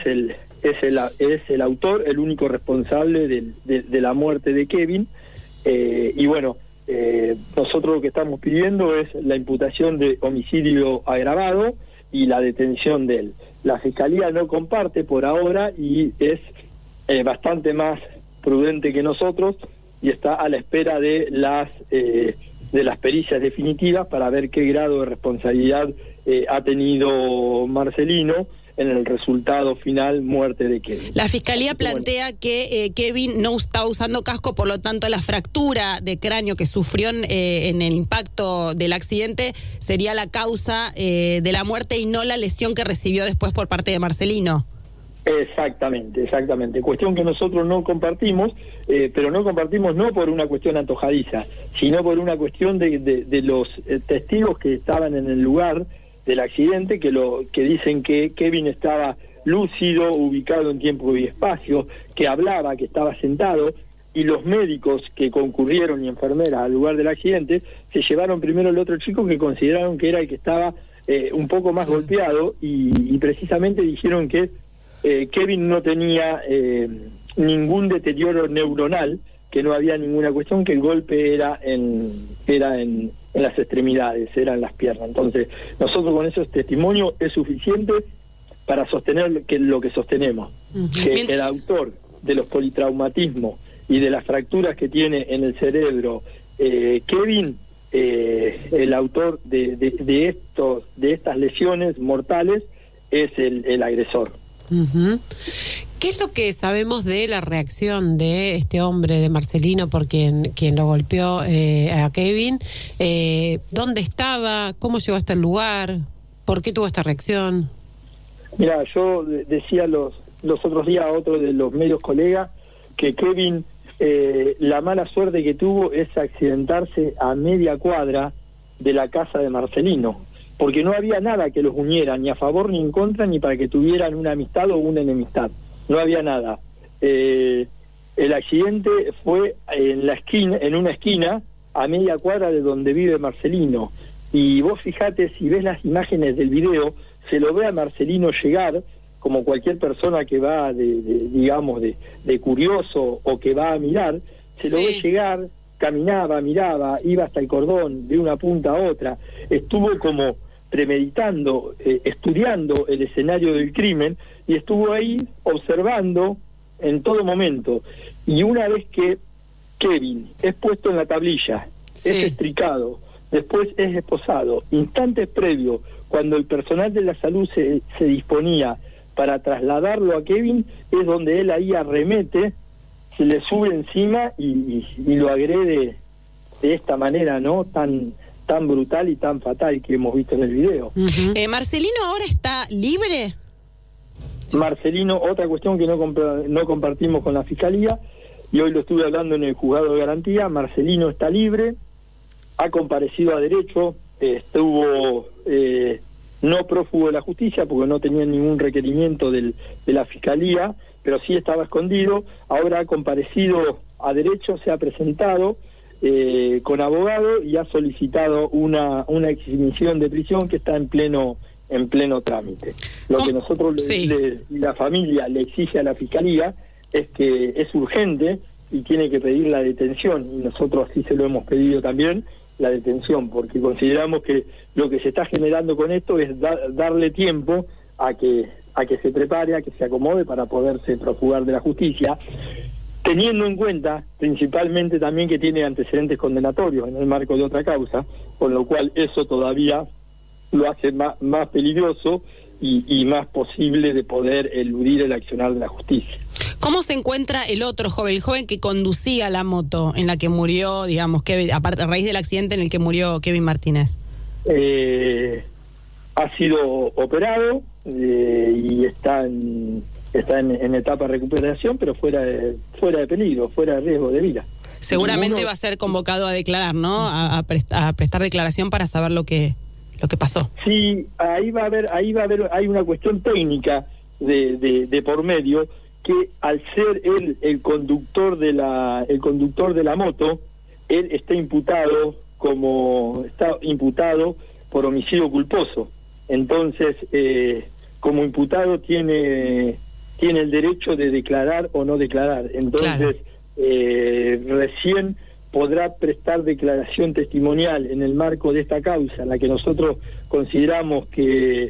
es el autor, el único responsable de la muerte de Kevin. Y bueno, nosotros lo que estamos pidiendo es la imputación de homicidio agravado y la detención de él. la Fiscalía no comparte por ahora y es bastante más prudente que nosotros y está a la espera de las pericias definitivas para ver qué grado de responsabilidad ha tenido Marcelino en el resultado final, muerte de Kevin. La Fiscalía plantea que Kevin no estaba usando casco, por lo tanto la fractura de cráneo que sufrió en el impacto del accidente sería la causa de la muerte y no la lesión que recibió después por parte de Marcelino. Exactamente. Cuestión que nosotros no compartimos, pero no compartimos no por una cuestión antojadiza, sino por una cuestión de los testigos que estaban en el lugar del accidente, que dicen que Kevin estaba lúcido, ubicado en tiempo y espacio, que hablaba, que estaba sentado, y los médicos que concurrieron y enfermeras al lugar del accidente se llevaron primero el otro chico que consideraron que era el que estaba un poco más golpeado y precisamente dijeron que Kevin no tenía ningún deterioro neuronal, que no había ninguna cuestión, que el golpe era en las extremidades, era en las piernas. Entonces, nosotros con esos testimonios es suficiente para sostener lo que sostenemos, que el autor de los politraumatismos y de las fracturas que tiene en el cerebro Kevin, el autor de estas lesiones mortales es el agresor. ¿Qué es lo que sabemos de la reacción de este hombre, de Marcelino, por quien lo golpeó a Kevin? ¿Dónde estaba? ¿Cómo llegó hasta el lugar? ¿Por qué tuvo esta reacción? Mira, yo decía los otros días a otro de los medios colegas que Kevin, la mala suerte que tuvo es accidentarse a media cuadra de la casa de Marcelino, porque no había nada que los uniera, ni a favor ni en contra, ni para que tuvieran una amistad o una enemistad. No había nada. El accidente fue en una esquina a media cuadra de donde vive Marcelino. Y vos fijate, si ves las imágenes del video, se lo ve a Marcelino llegar, como cualquier persona que va de curioso o que va a mirar, se lo ve llegar, caminaba, miraba, iba hasta el cordón, de una punta a otra, estuvo como premeditando, estudiando el escenario del crimen, y estuvo ahí observando en todo momento. Y una vez que Kevin es puesto en la tablilla, es estricado, después es esposado, instantes previos, cuando el personal de la salud se disponía para trasladarlo a Kevin, es donde él ahí arremete, se le sube encima y lo agrede de esta manera, ¿no? Tan brutal y tan fatal que hemos visto en el video. ¿Marcelino ahora está libre? Marcelino, otra cuestión que no compartimos con la Fiscalía, y hoy lo estuve hablando en el juzgado de garantía. Marcelino está libre, ha comparecido a derecho, estuvo no prófugo de la justicia porque no tenía ningún requerimiento de la Fiscalía, pero sí estaba escondido. Ahora ha comparecido a derecho, se ha presentado con abogado y ha solicitado una exhibición de prisión que está en pleno trámite. Lo que nosotros la familia le exige a la Fiscalía es que es urgente y tiene que pedir la detención, y nosotros así se lo hemos pedido también, la detención, porque consideramos que lo que se está generando con esto es darle tiempo a que se prepare, a que se acomode para poderse profugar de la justicia, teniendo en cuenta principalmente también que tiene antecedentes condenatorios en el marco de otra causa, con lo cual eso todavía lo hace más peligroso y más posible de poder eludir el accionar de la justicia. ¿Cómo se encuentra el otro joven, el joven que conducía la moto en la que murió, Kevin, a raíz del accidente en el que murió Kevin Martínez? Ha sido operado y está en etapa de recuperación, pero fuera de peligro, fuera de riesgo de vida. Seguramente va a ser convocado a declarar, ¿no? A prestar declaración para saber lo que pasó. Sí, hay una cuestión técnica de por medio, que al ser él el conductor de la moto, él está imputado por homicidio culposo. Entonces, como imputado tiene el derecho de declarar o no declarar. Entonces, recién podrá prestar declaración testimonial en el marco de esta causa, en la que nosotros consideramos que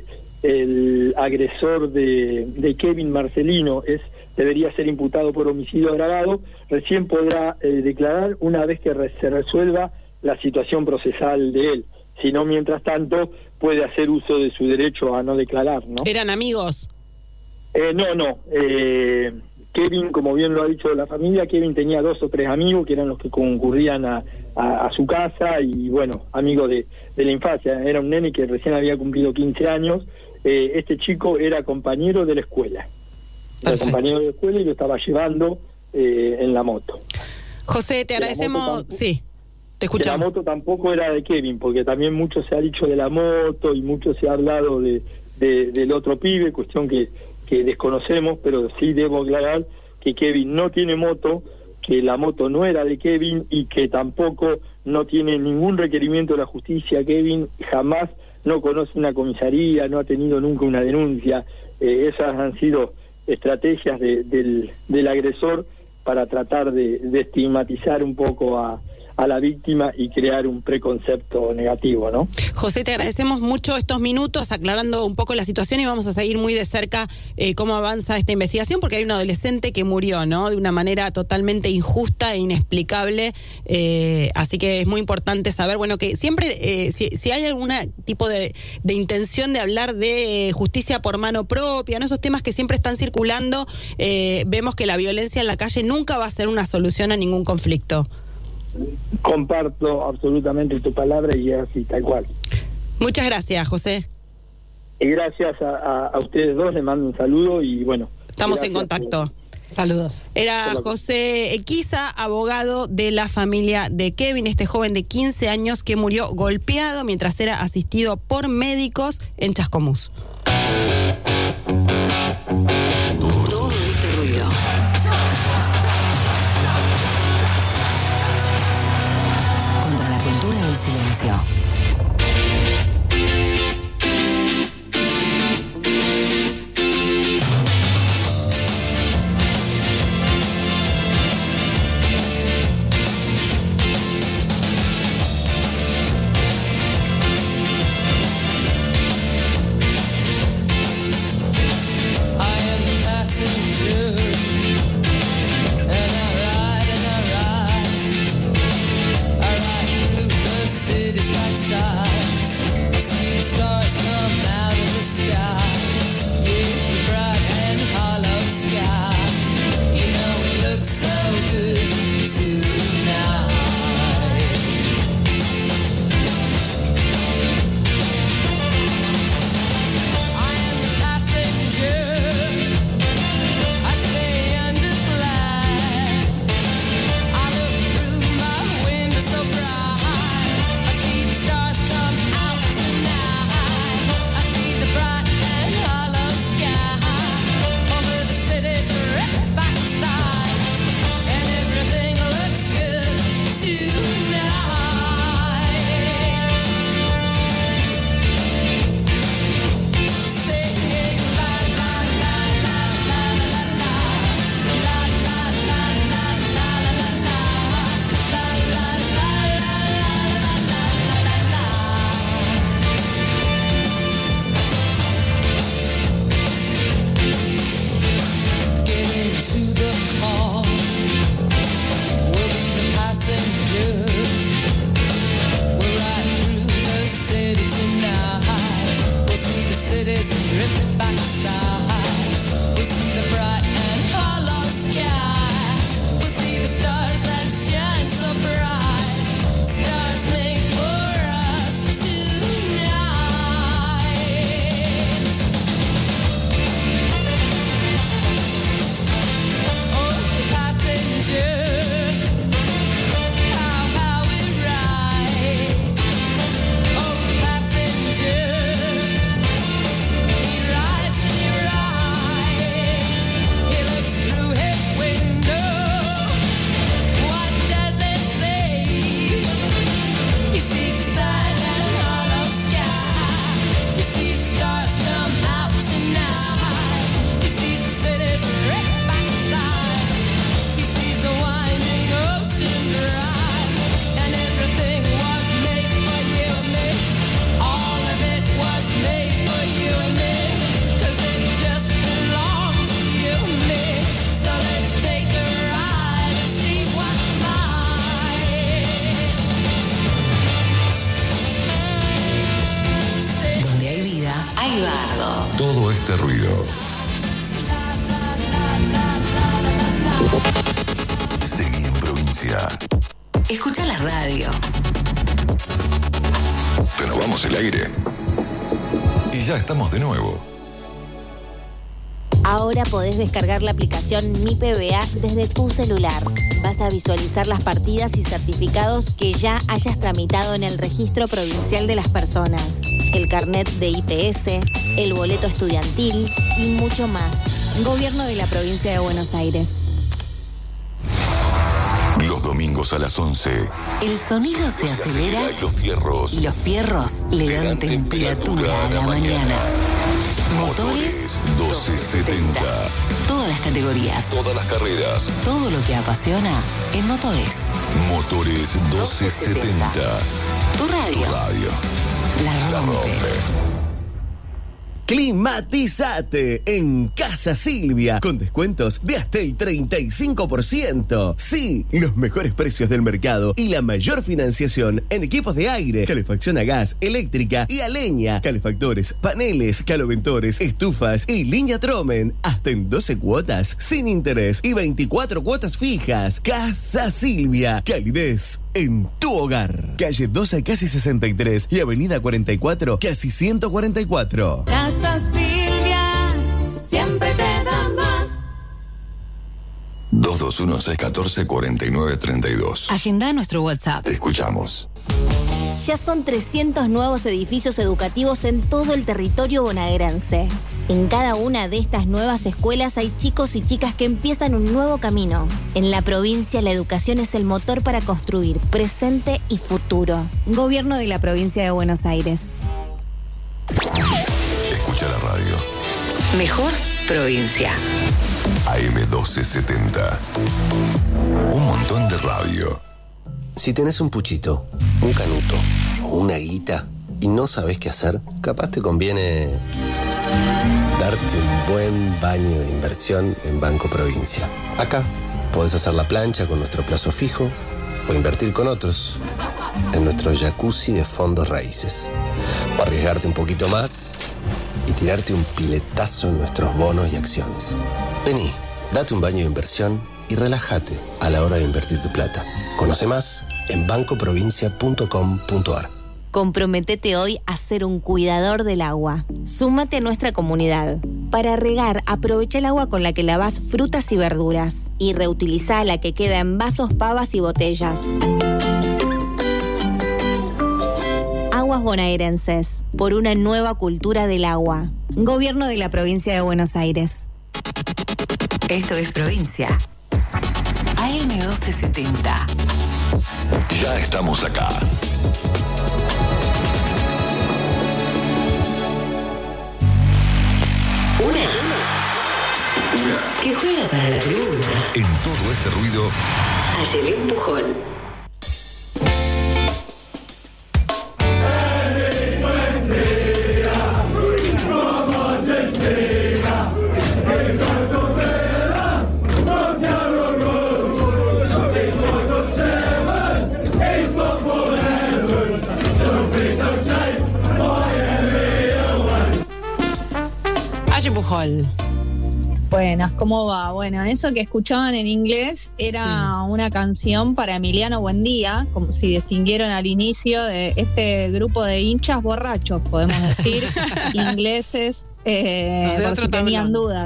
el agresor de Kevin, Marcelino, debería ser imputado por homicidio agravado, recién podrá declarar una vez que se resuelva la situación procesal de él. Si no, mientras tanto, puede hacer uso de su derecho a no declarar, ¿no? ¿Eran amigos? No. Kevin, como bien lo ha dicho la familia, Kevin tenía 2 o 3 amigos que eran los que concurrían a su casa y, bueno, amigos de la infancia. Era un nene que recién había cumplido 15 años. Este chico era compañero de la escuela. Era compañero de la escuela y lo estaba llevando en la moto. José, te agradecemos. Sí, te escuchamos. La moto tampoco era de Kevin, porque también mucho se ha dicho de la moto y mucho se ha hablado del otro pibe, cuestión que desconocemos, pero sí debo aclarar que Kevin no tiene moto, que la moto no era de Kevin y que tampoco no tiene ningún requerimiento de la justicia. Kevin jamás no conoce una comisaría, no ha tenido nunca una denuncia. Esas han sido estrategias del agresor para tratar de estigmatizar un poco a la víctima y crear un preconcepto negativo, ¿no? José, te agradecemos mucho estos minutos aclarando un poco la situación y vamos a seguir muy de cerca cómo avanza esta investigación, porque hay un adolescente que murió, ¿no? De una manera totalmente injusta e inexplicable, así que es muy importante saber, bueno, que siempre, si hay algún tipo de intención de hablar de justicia por mano propia, ¿no? Esos temas que siempre están circulando, vemos que la violencia en la calle nunca va a ser una solución a ningún conflicto. Comparto absolutamente tu palabra y es así, tal cual. Muchas gracias, José. Y gracias a ustedes dos, les mando un saludo y bueno. Estamos en contacto. Saludos. Era José Equiza, abogado de la familia de Kevin, este joven de 15 años que murió golpeado mientras era asistido por médicos en Chascomús. Todo este ruido. Contra la cultura del silencio. Rise todo este ruido. Seguí en provincia. Escucha la radio. Renovamos el aire. Y ya estamos de nuevo. Ahora podés descargar la aplicación Mi PBA desde tu celular. Vas a visualizar las partidas y certificados que ya hayas tramitado en el Registro Provincial de las Personas, el carnet de IPS, el boleto estudiantil y mucho más. Gobierno de la Provincia de Buenos Aires. Los domingos a las 11. El sonido se acelera y los fierros le dan temperatura a la mañana. Motores 1270. Todas las categorías. Todas las carreras. Todo lo que apasiona en motores. Motores 1270. Tu radio. La rompe. Climatizate en Casa Silvia con descuentos de hasta el 35%. Sí, los mejores precios del mercado y la mayor financiación en equipos de aire, calefacción a gas, eléctrica y a leña, calefactores, paneles, caloventores, estufas y línea Tromen, hasta en 12 cuotas sin interés y 24 cuotas fijas. Casa Silvia, calidez en tu hogar. Calle 12 casi 63 y Avenida 44 casi 144. Casa Silvia, siempre te da más. 221-614-4932. Agenda nuestro WhatsApp. Te escuchamos. Ya son 300 nuevos edificios educativos en todo el territorio bonaerense. En cada una de estas nuevas escuelas hay chicos y chicas que empiezan un nuevo camino. En la provincia, la educación es el motor para construir presente y futuro. Gobierno de la Provincia de Buenos Aires. Escucha la radio. Mejor provincia. AM1270. Un montón de radio. Si tenés un puchito, un canuto o una guita y no sabés qué hacer, capaz te conviene darte un buen baño de inversión en Banco Provincia. Acá podés hacer la plancha con nuestro plazo fijo o invertir con otros en nuestro jacuzzi de fondos raíces. O arriesgarte un poquito más y tirarte un piletazo en nuestros bonos y acciones. Vení, date un baño de inversión y relájate a la hora de invertir tu plata. Conoce más en bancoprovincia.com.ar. Comprométete hoy a ser un cuidador del agua. Súmate a nuestra comunidad. Para regar, aprovecha el agua con la que lavas frutas y verduras y reutiliza la que queda en vasos, pavas y botellas. Aguas bonaerenses, por una nueva cultura del agua. Gobierno de la Provincia de Buenos Aires. Esto es Provincia. AM1270. Ya estamos acá. Una que juega para la tribuna. En todo este ruido, Ayelén Pujol. Pujol. Buenas, ¿cómo va? Bueno, eso que escuchaban en inglés era una canción para Emiliano Buendía, como si distinguieron al inicio de este grupo de hinchas borrachos, podemos decir, ingleses, por si tenían dudas,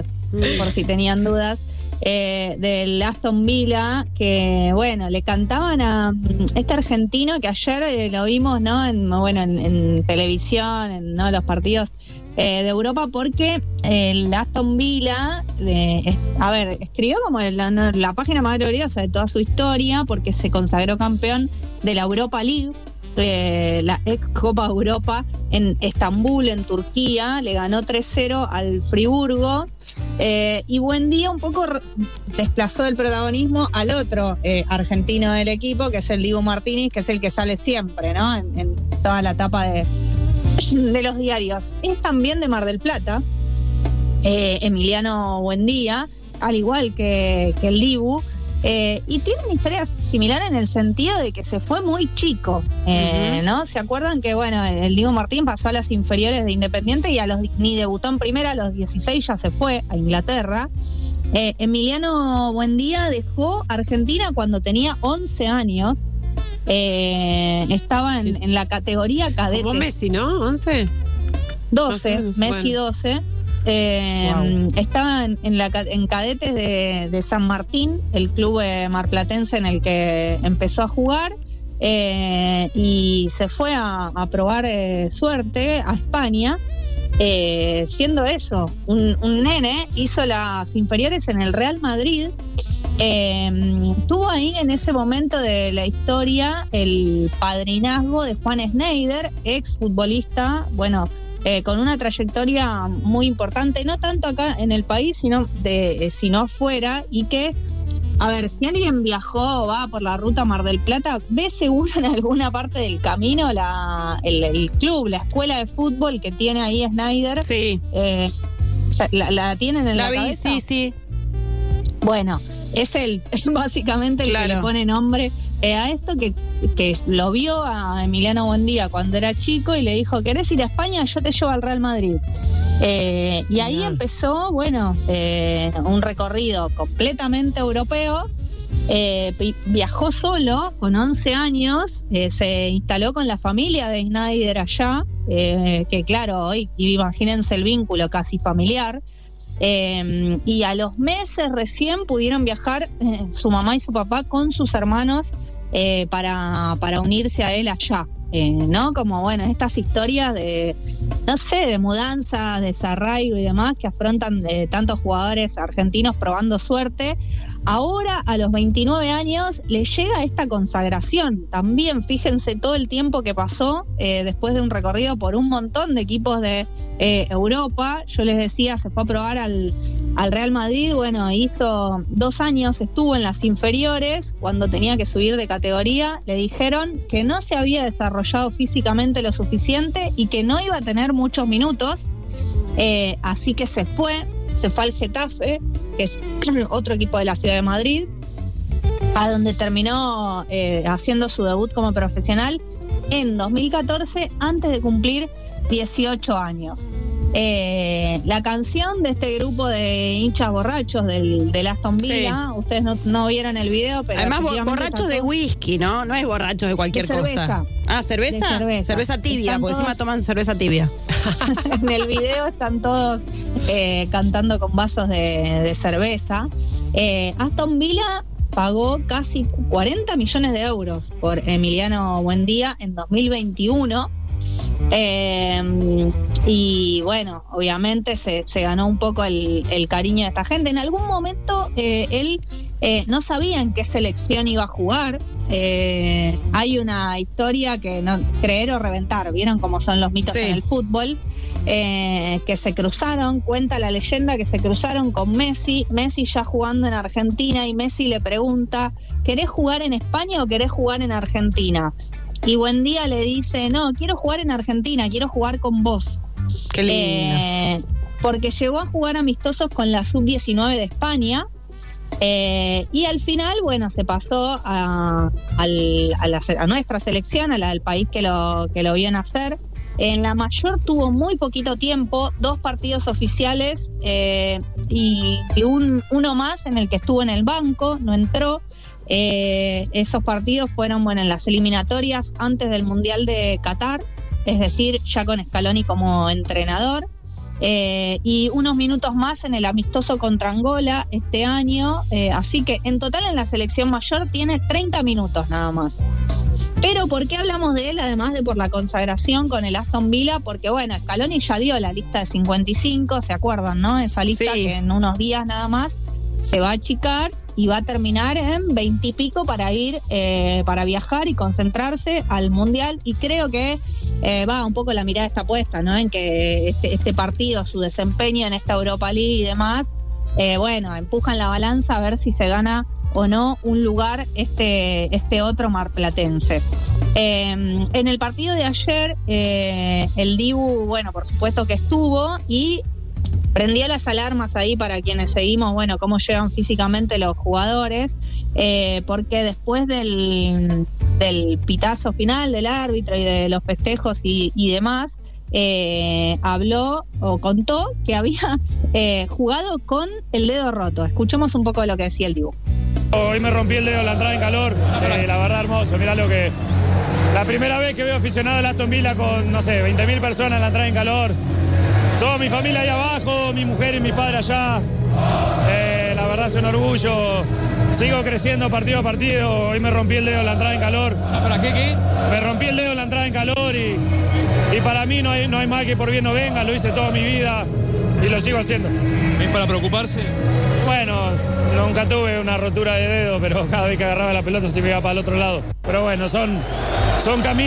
del Aston Villa, que bueno, le cantaban a este argentino que ayer lo vimos, ¿no? En televisión, en los partidos de Europa, porque el Aston Villa, escribió como la página más gloriosa de toda su historia, porque se consagró campeón de la Europa League, la ex Copa Europa, en Estambul, en Turquía. Le ganó 3-0 al Friburgo, y Buendía un poco desplazó el protagonismo al otro argentino del equipo, que es el Dibu Martínez, que es el que sale siempre, ¿no? En toda la etapa de los diarios. Es también de Mar del Plata, Emiliano Buendía, al igual que el Dibu, Y tiene una historia similar en el sentido de que se fue muy chico, ¿no? ¿Se acuerdan que, bueno, el Dibu Martín pasó a las inferiores de Independiente y ni debutó en primera, a los 16 ya se fue a Inglaterra? Emiliano Buendía dejó Argentina cuando tenía 11 años. Estaba en la categoría cadete. Como Messi, ¿no? ¿11? 12, Messi bueno. 12. Estaba en cadetes de San Martín, el club marplatense en el que empezó a jugar, y se fue a probar suerte a España. Siendo eso, un nene, hizo las inferiores en el Real Madrid. Tuvo ahí en ese momento de la historia el padrinazgo de Juan Schneider, ex futbolista, bueno, con una trayectoria muy importante, no tanto acá en el país, sino afuera, y que, a ver, si alguien viajó o va por la ruta Mar del Plata, ve seguro en alguna parte del camino el club, la escuela de fútbol que tiene ahí Schneider. Sí. ¿La tienen en la cabeza? Sí. Bueno, es básicamente el que le pone nombre a esto, que lo vio a Emiliano Buendía cuando era chico y le dijo: ¿querés ir a España? Yo te llevo al Real Madrid. Y ahí empezó, bueno, un recorrido completamente europeo. Viajó solo con 11 años, se instaló con la familia de Schneider allá, que claro, hoy imagínense el vínculo casi familiar. Y a los meses recién pudieron viajar su mamá y su papá con sus hermanos para unirse a él allá, ¿no? Como, bueno, estas historias de, no sé, de mudanza, desarraigo y demás que afrontan tantos jugadores argentinos probando suerte. Ahora, a los 29 años, le llega esta consagración. También, fíjense todo el tiempo que pasó después de un recorrido por un montón de equipos de Europa. Yo les decía, se fue a probar al Real Madrid. Bueno, hizo 2 años, estuvo en las inferiores. Cuando tenía que subir de categoría, le dijeron que no se había desarrollado físicamente lo suficiente y que no iba a tener muchos minutos. Así que se fue al Getafe, que es otro equipo de la ciudad de Madrid, a donde terminó haciendo su debut como profesional en 2014, antes de cumplir 18 años. La canción de este grupo de hinchas borrachos del Aston Villa, sí. Ustedes no vieron el video, pero además borrachos de whisky, ¿no? No es borrachos de cualquier cosa. Ah, ¿cerveza? Cerveza tibia, están porque todos, encima toman cerveza tibia. En el video están todos cantando con vasos de cerveza. Aston Villa pagó casi 40 millones de euros por Emiliano Buendía en 2021. Y bueno, obviamente se ganó un poco el cariño de esta gente. En algún momento él no sabía en qué selección iba a jugar. Hay una historia que no creer o reventar, vieron cómo son los mitos en el fútbol, que se cruzaron, cuenta la leyenda que se cruzaron con Messi ya jugando en Argentina, y Messi le pregunta: ¿querés jugar en España o querés jugar en Argentina? Y Buendía le dice: no, quiero jugar en Argentina, quiero jugar con vos. Qué lindo. Porque llegó a jugar amistosos con la sub-19 de España, y al final, bueno, se pasó a nuestra selección, a la del país que lo vio nacer. En la mayor tuvo muy poquito tiempo, 2 partidos oficiales y uno más en el que estuvo en el banco, no entró. Esos partidos fueron, bueno, en las eliminatorias antes del Mundial de Qatar, es decir, ya con Scaloni como entrenador, y unos minutos más en el amistoso contra Angola este año, así que en total en la selección mayor tiene 30 minutos nada más. Pero ¿por qué hablamos de él? Además de por la consagración con el Aston Villa, porque bueno, Scaloni ya dio la lista de 55, ¿se acuerdan, no? Esa lista que en unos días nada más se va a achicar y va a terminar en 20 y pico para ir, para viajar y concentrarse al Mundial. Y creo que va un poco la mirada está puesta, ¿no? En que este partido, su desempeño en esta Europa League y demás, bueno, empujan la balanza a ver si se gana o no un lugar este otro marplatense. En el partido de ayer, el Dibu, bueno, por supuesto que estuvo, y prendió las alarmas ahí para quienes seguimos, bueno, cómo llegan físicamente los jugadores, porque después del pitazo final del árbitro y de los festejos y demás, habló o contó que había jugado con el dedo roto. Escuchemos un poco de lo que decía el Dibu. Hoy me rompí el dedo en la entrada en calor, la verdad hermoso, mirá lo que... La primera vez que veo aficionado al Aston Villa con, no sé, 20.000 personas en la entrada en calor, toda mi familia ahí abajo, mi mujer y mi padre allá, la verdad es un orgullo, sigo creciendo partido a partido, hoy me rompí el dedo en la entrada en calor. ¿Para qué? Me rompí el dedo en la entrada en calor y para mí no hay mal que por bien no venga, lo hice toda mi vida y lo sigo haciendo. ¿Es para preocuparse? Bueno, nunca tuve una rotura de dedo, pero cada vez que agarraba la pelota se me iba para el otro lado. Pero bueno, son caminos.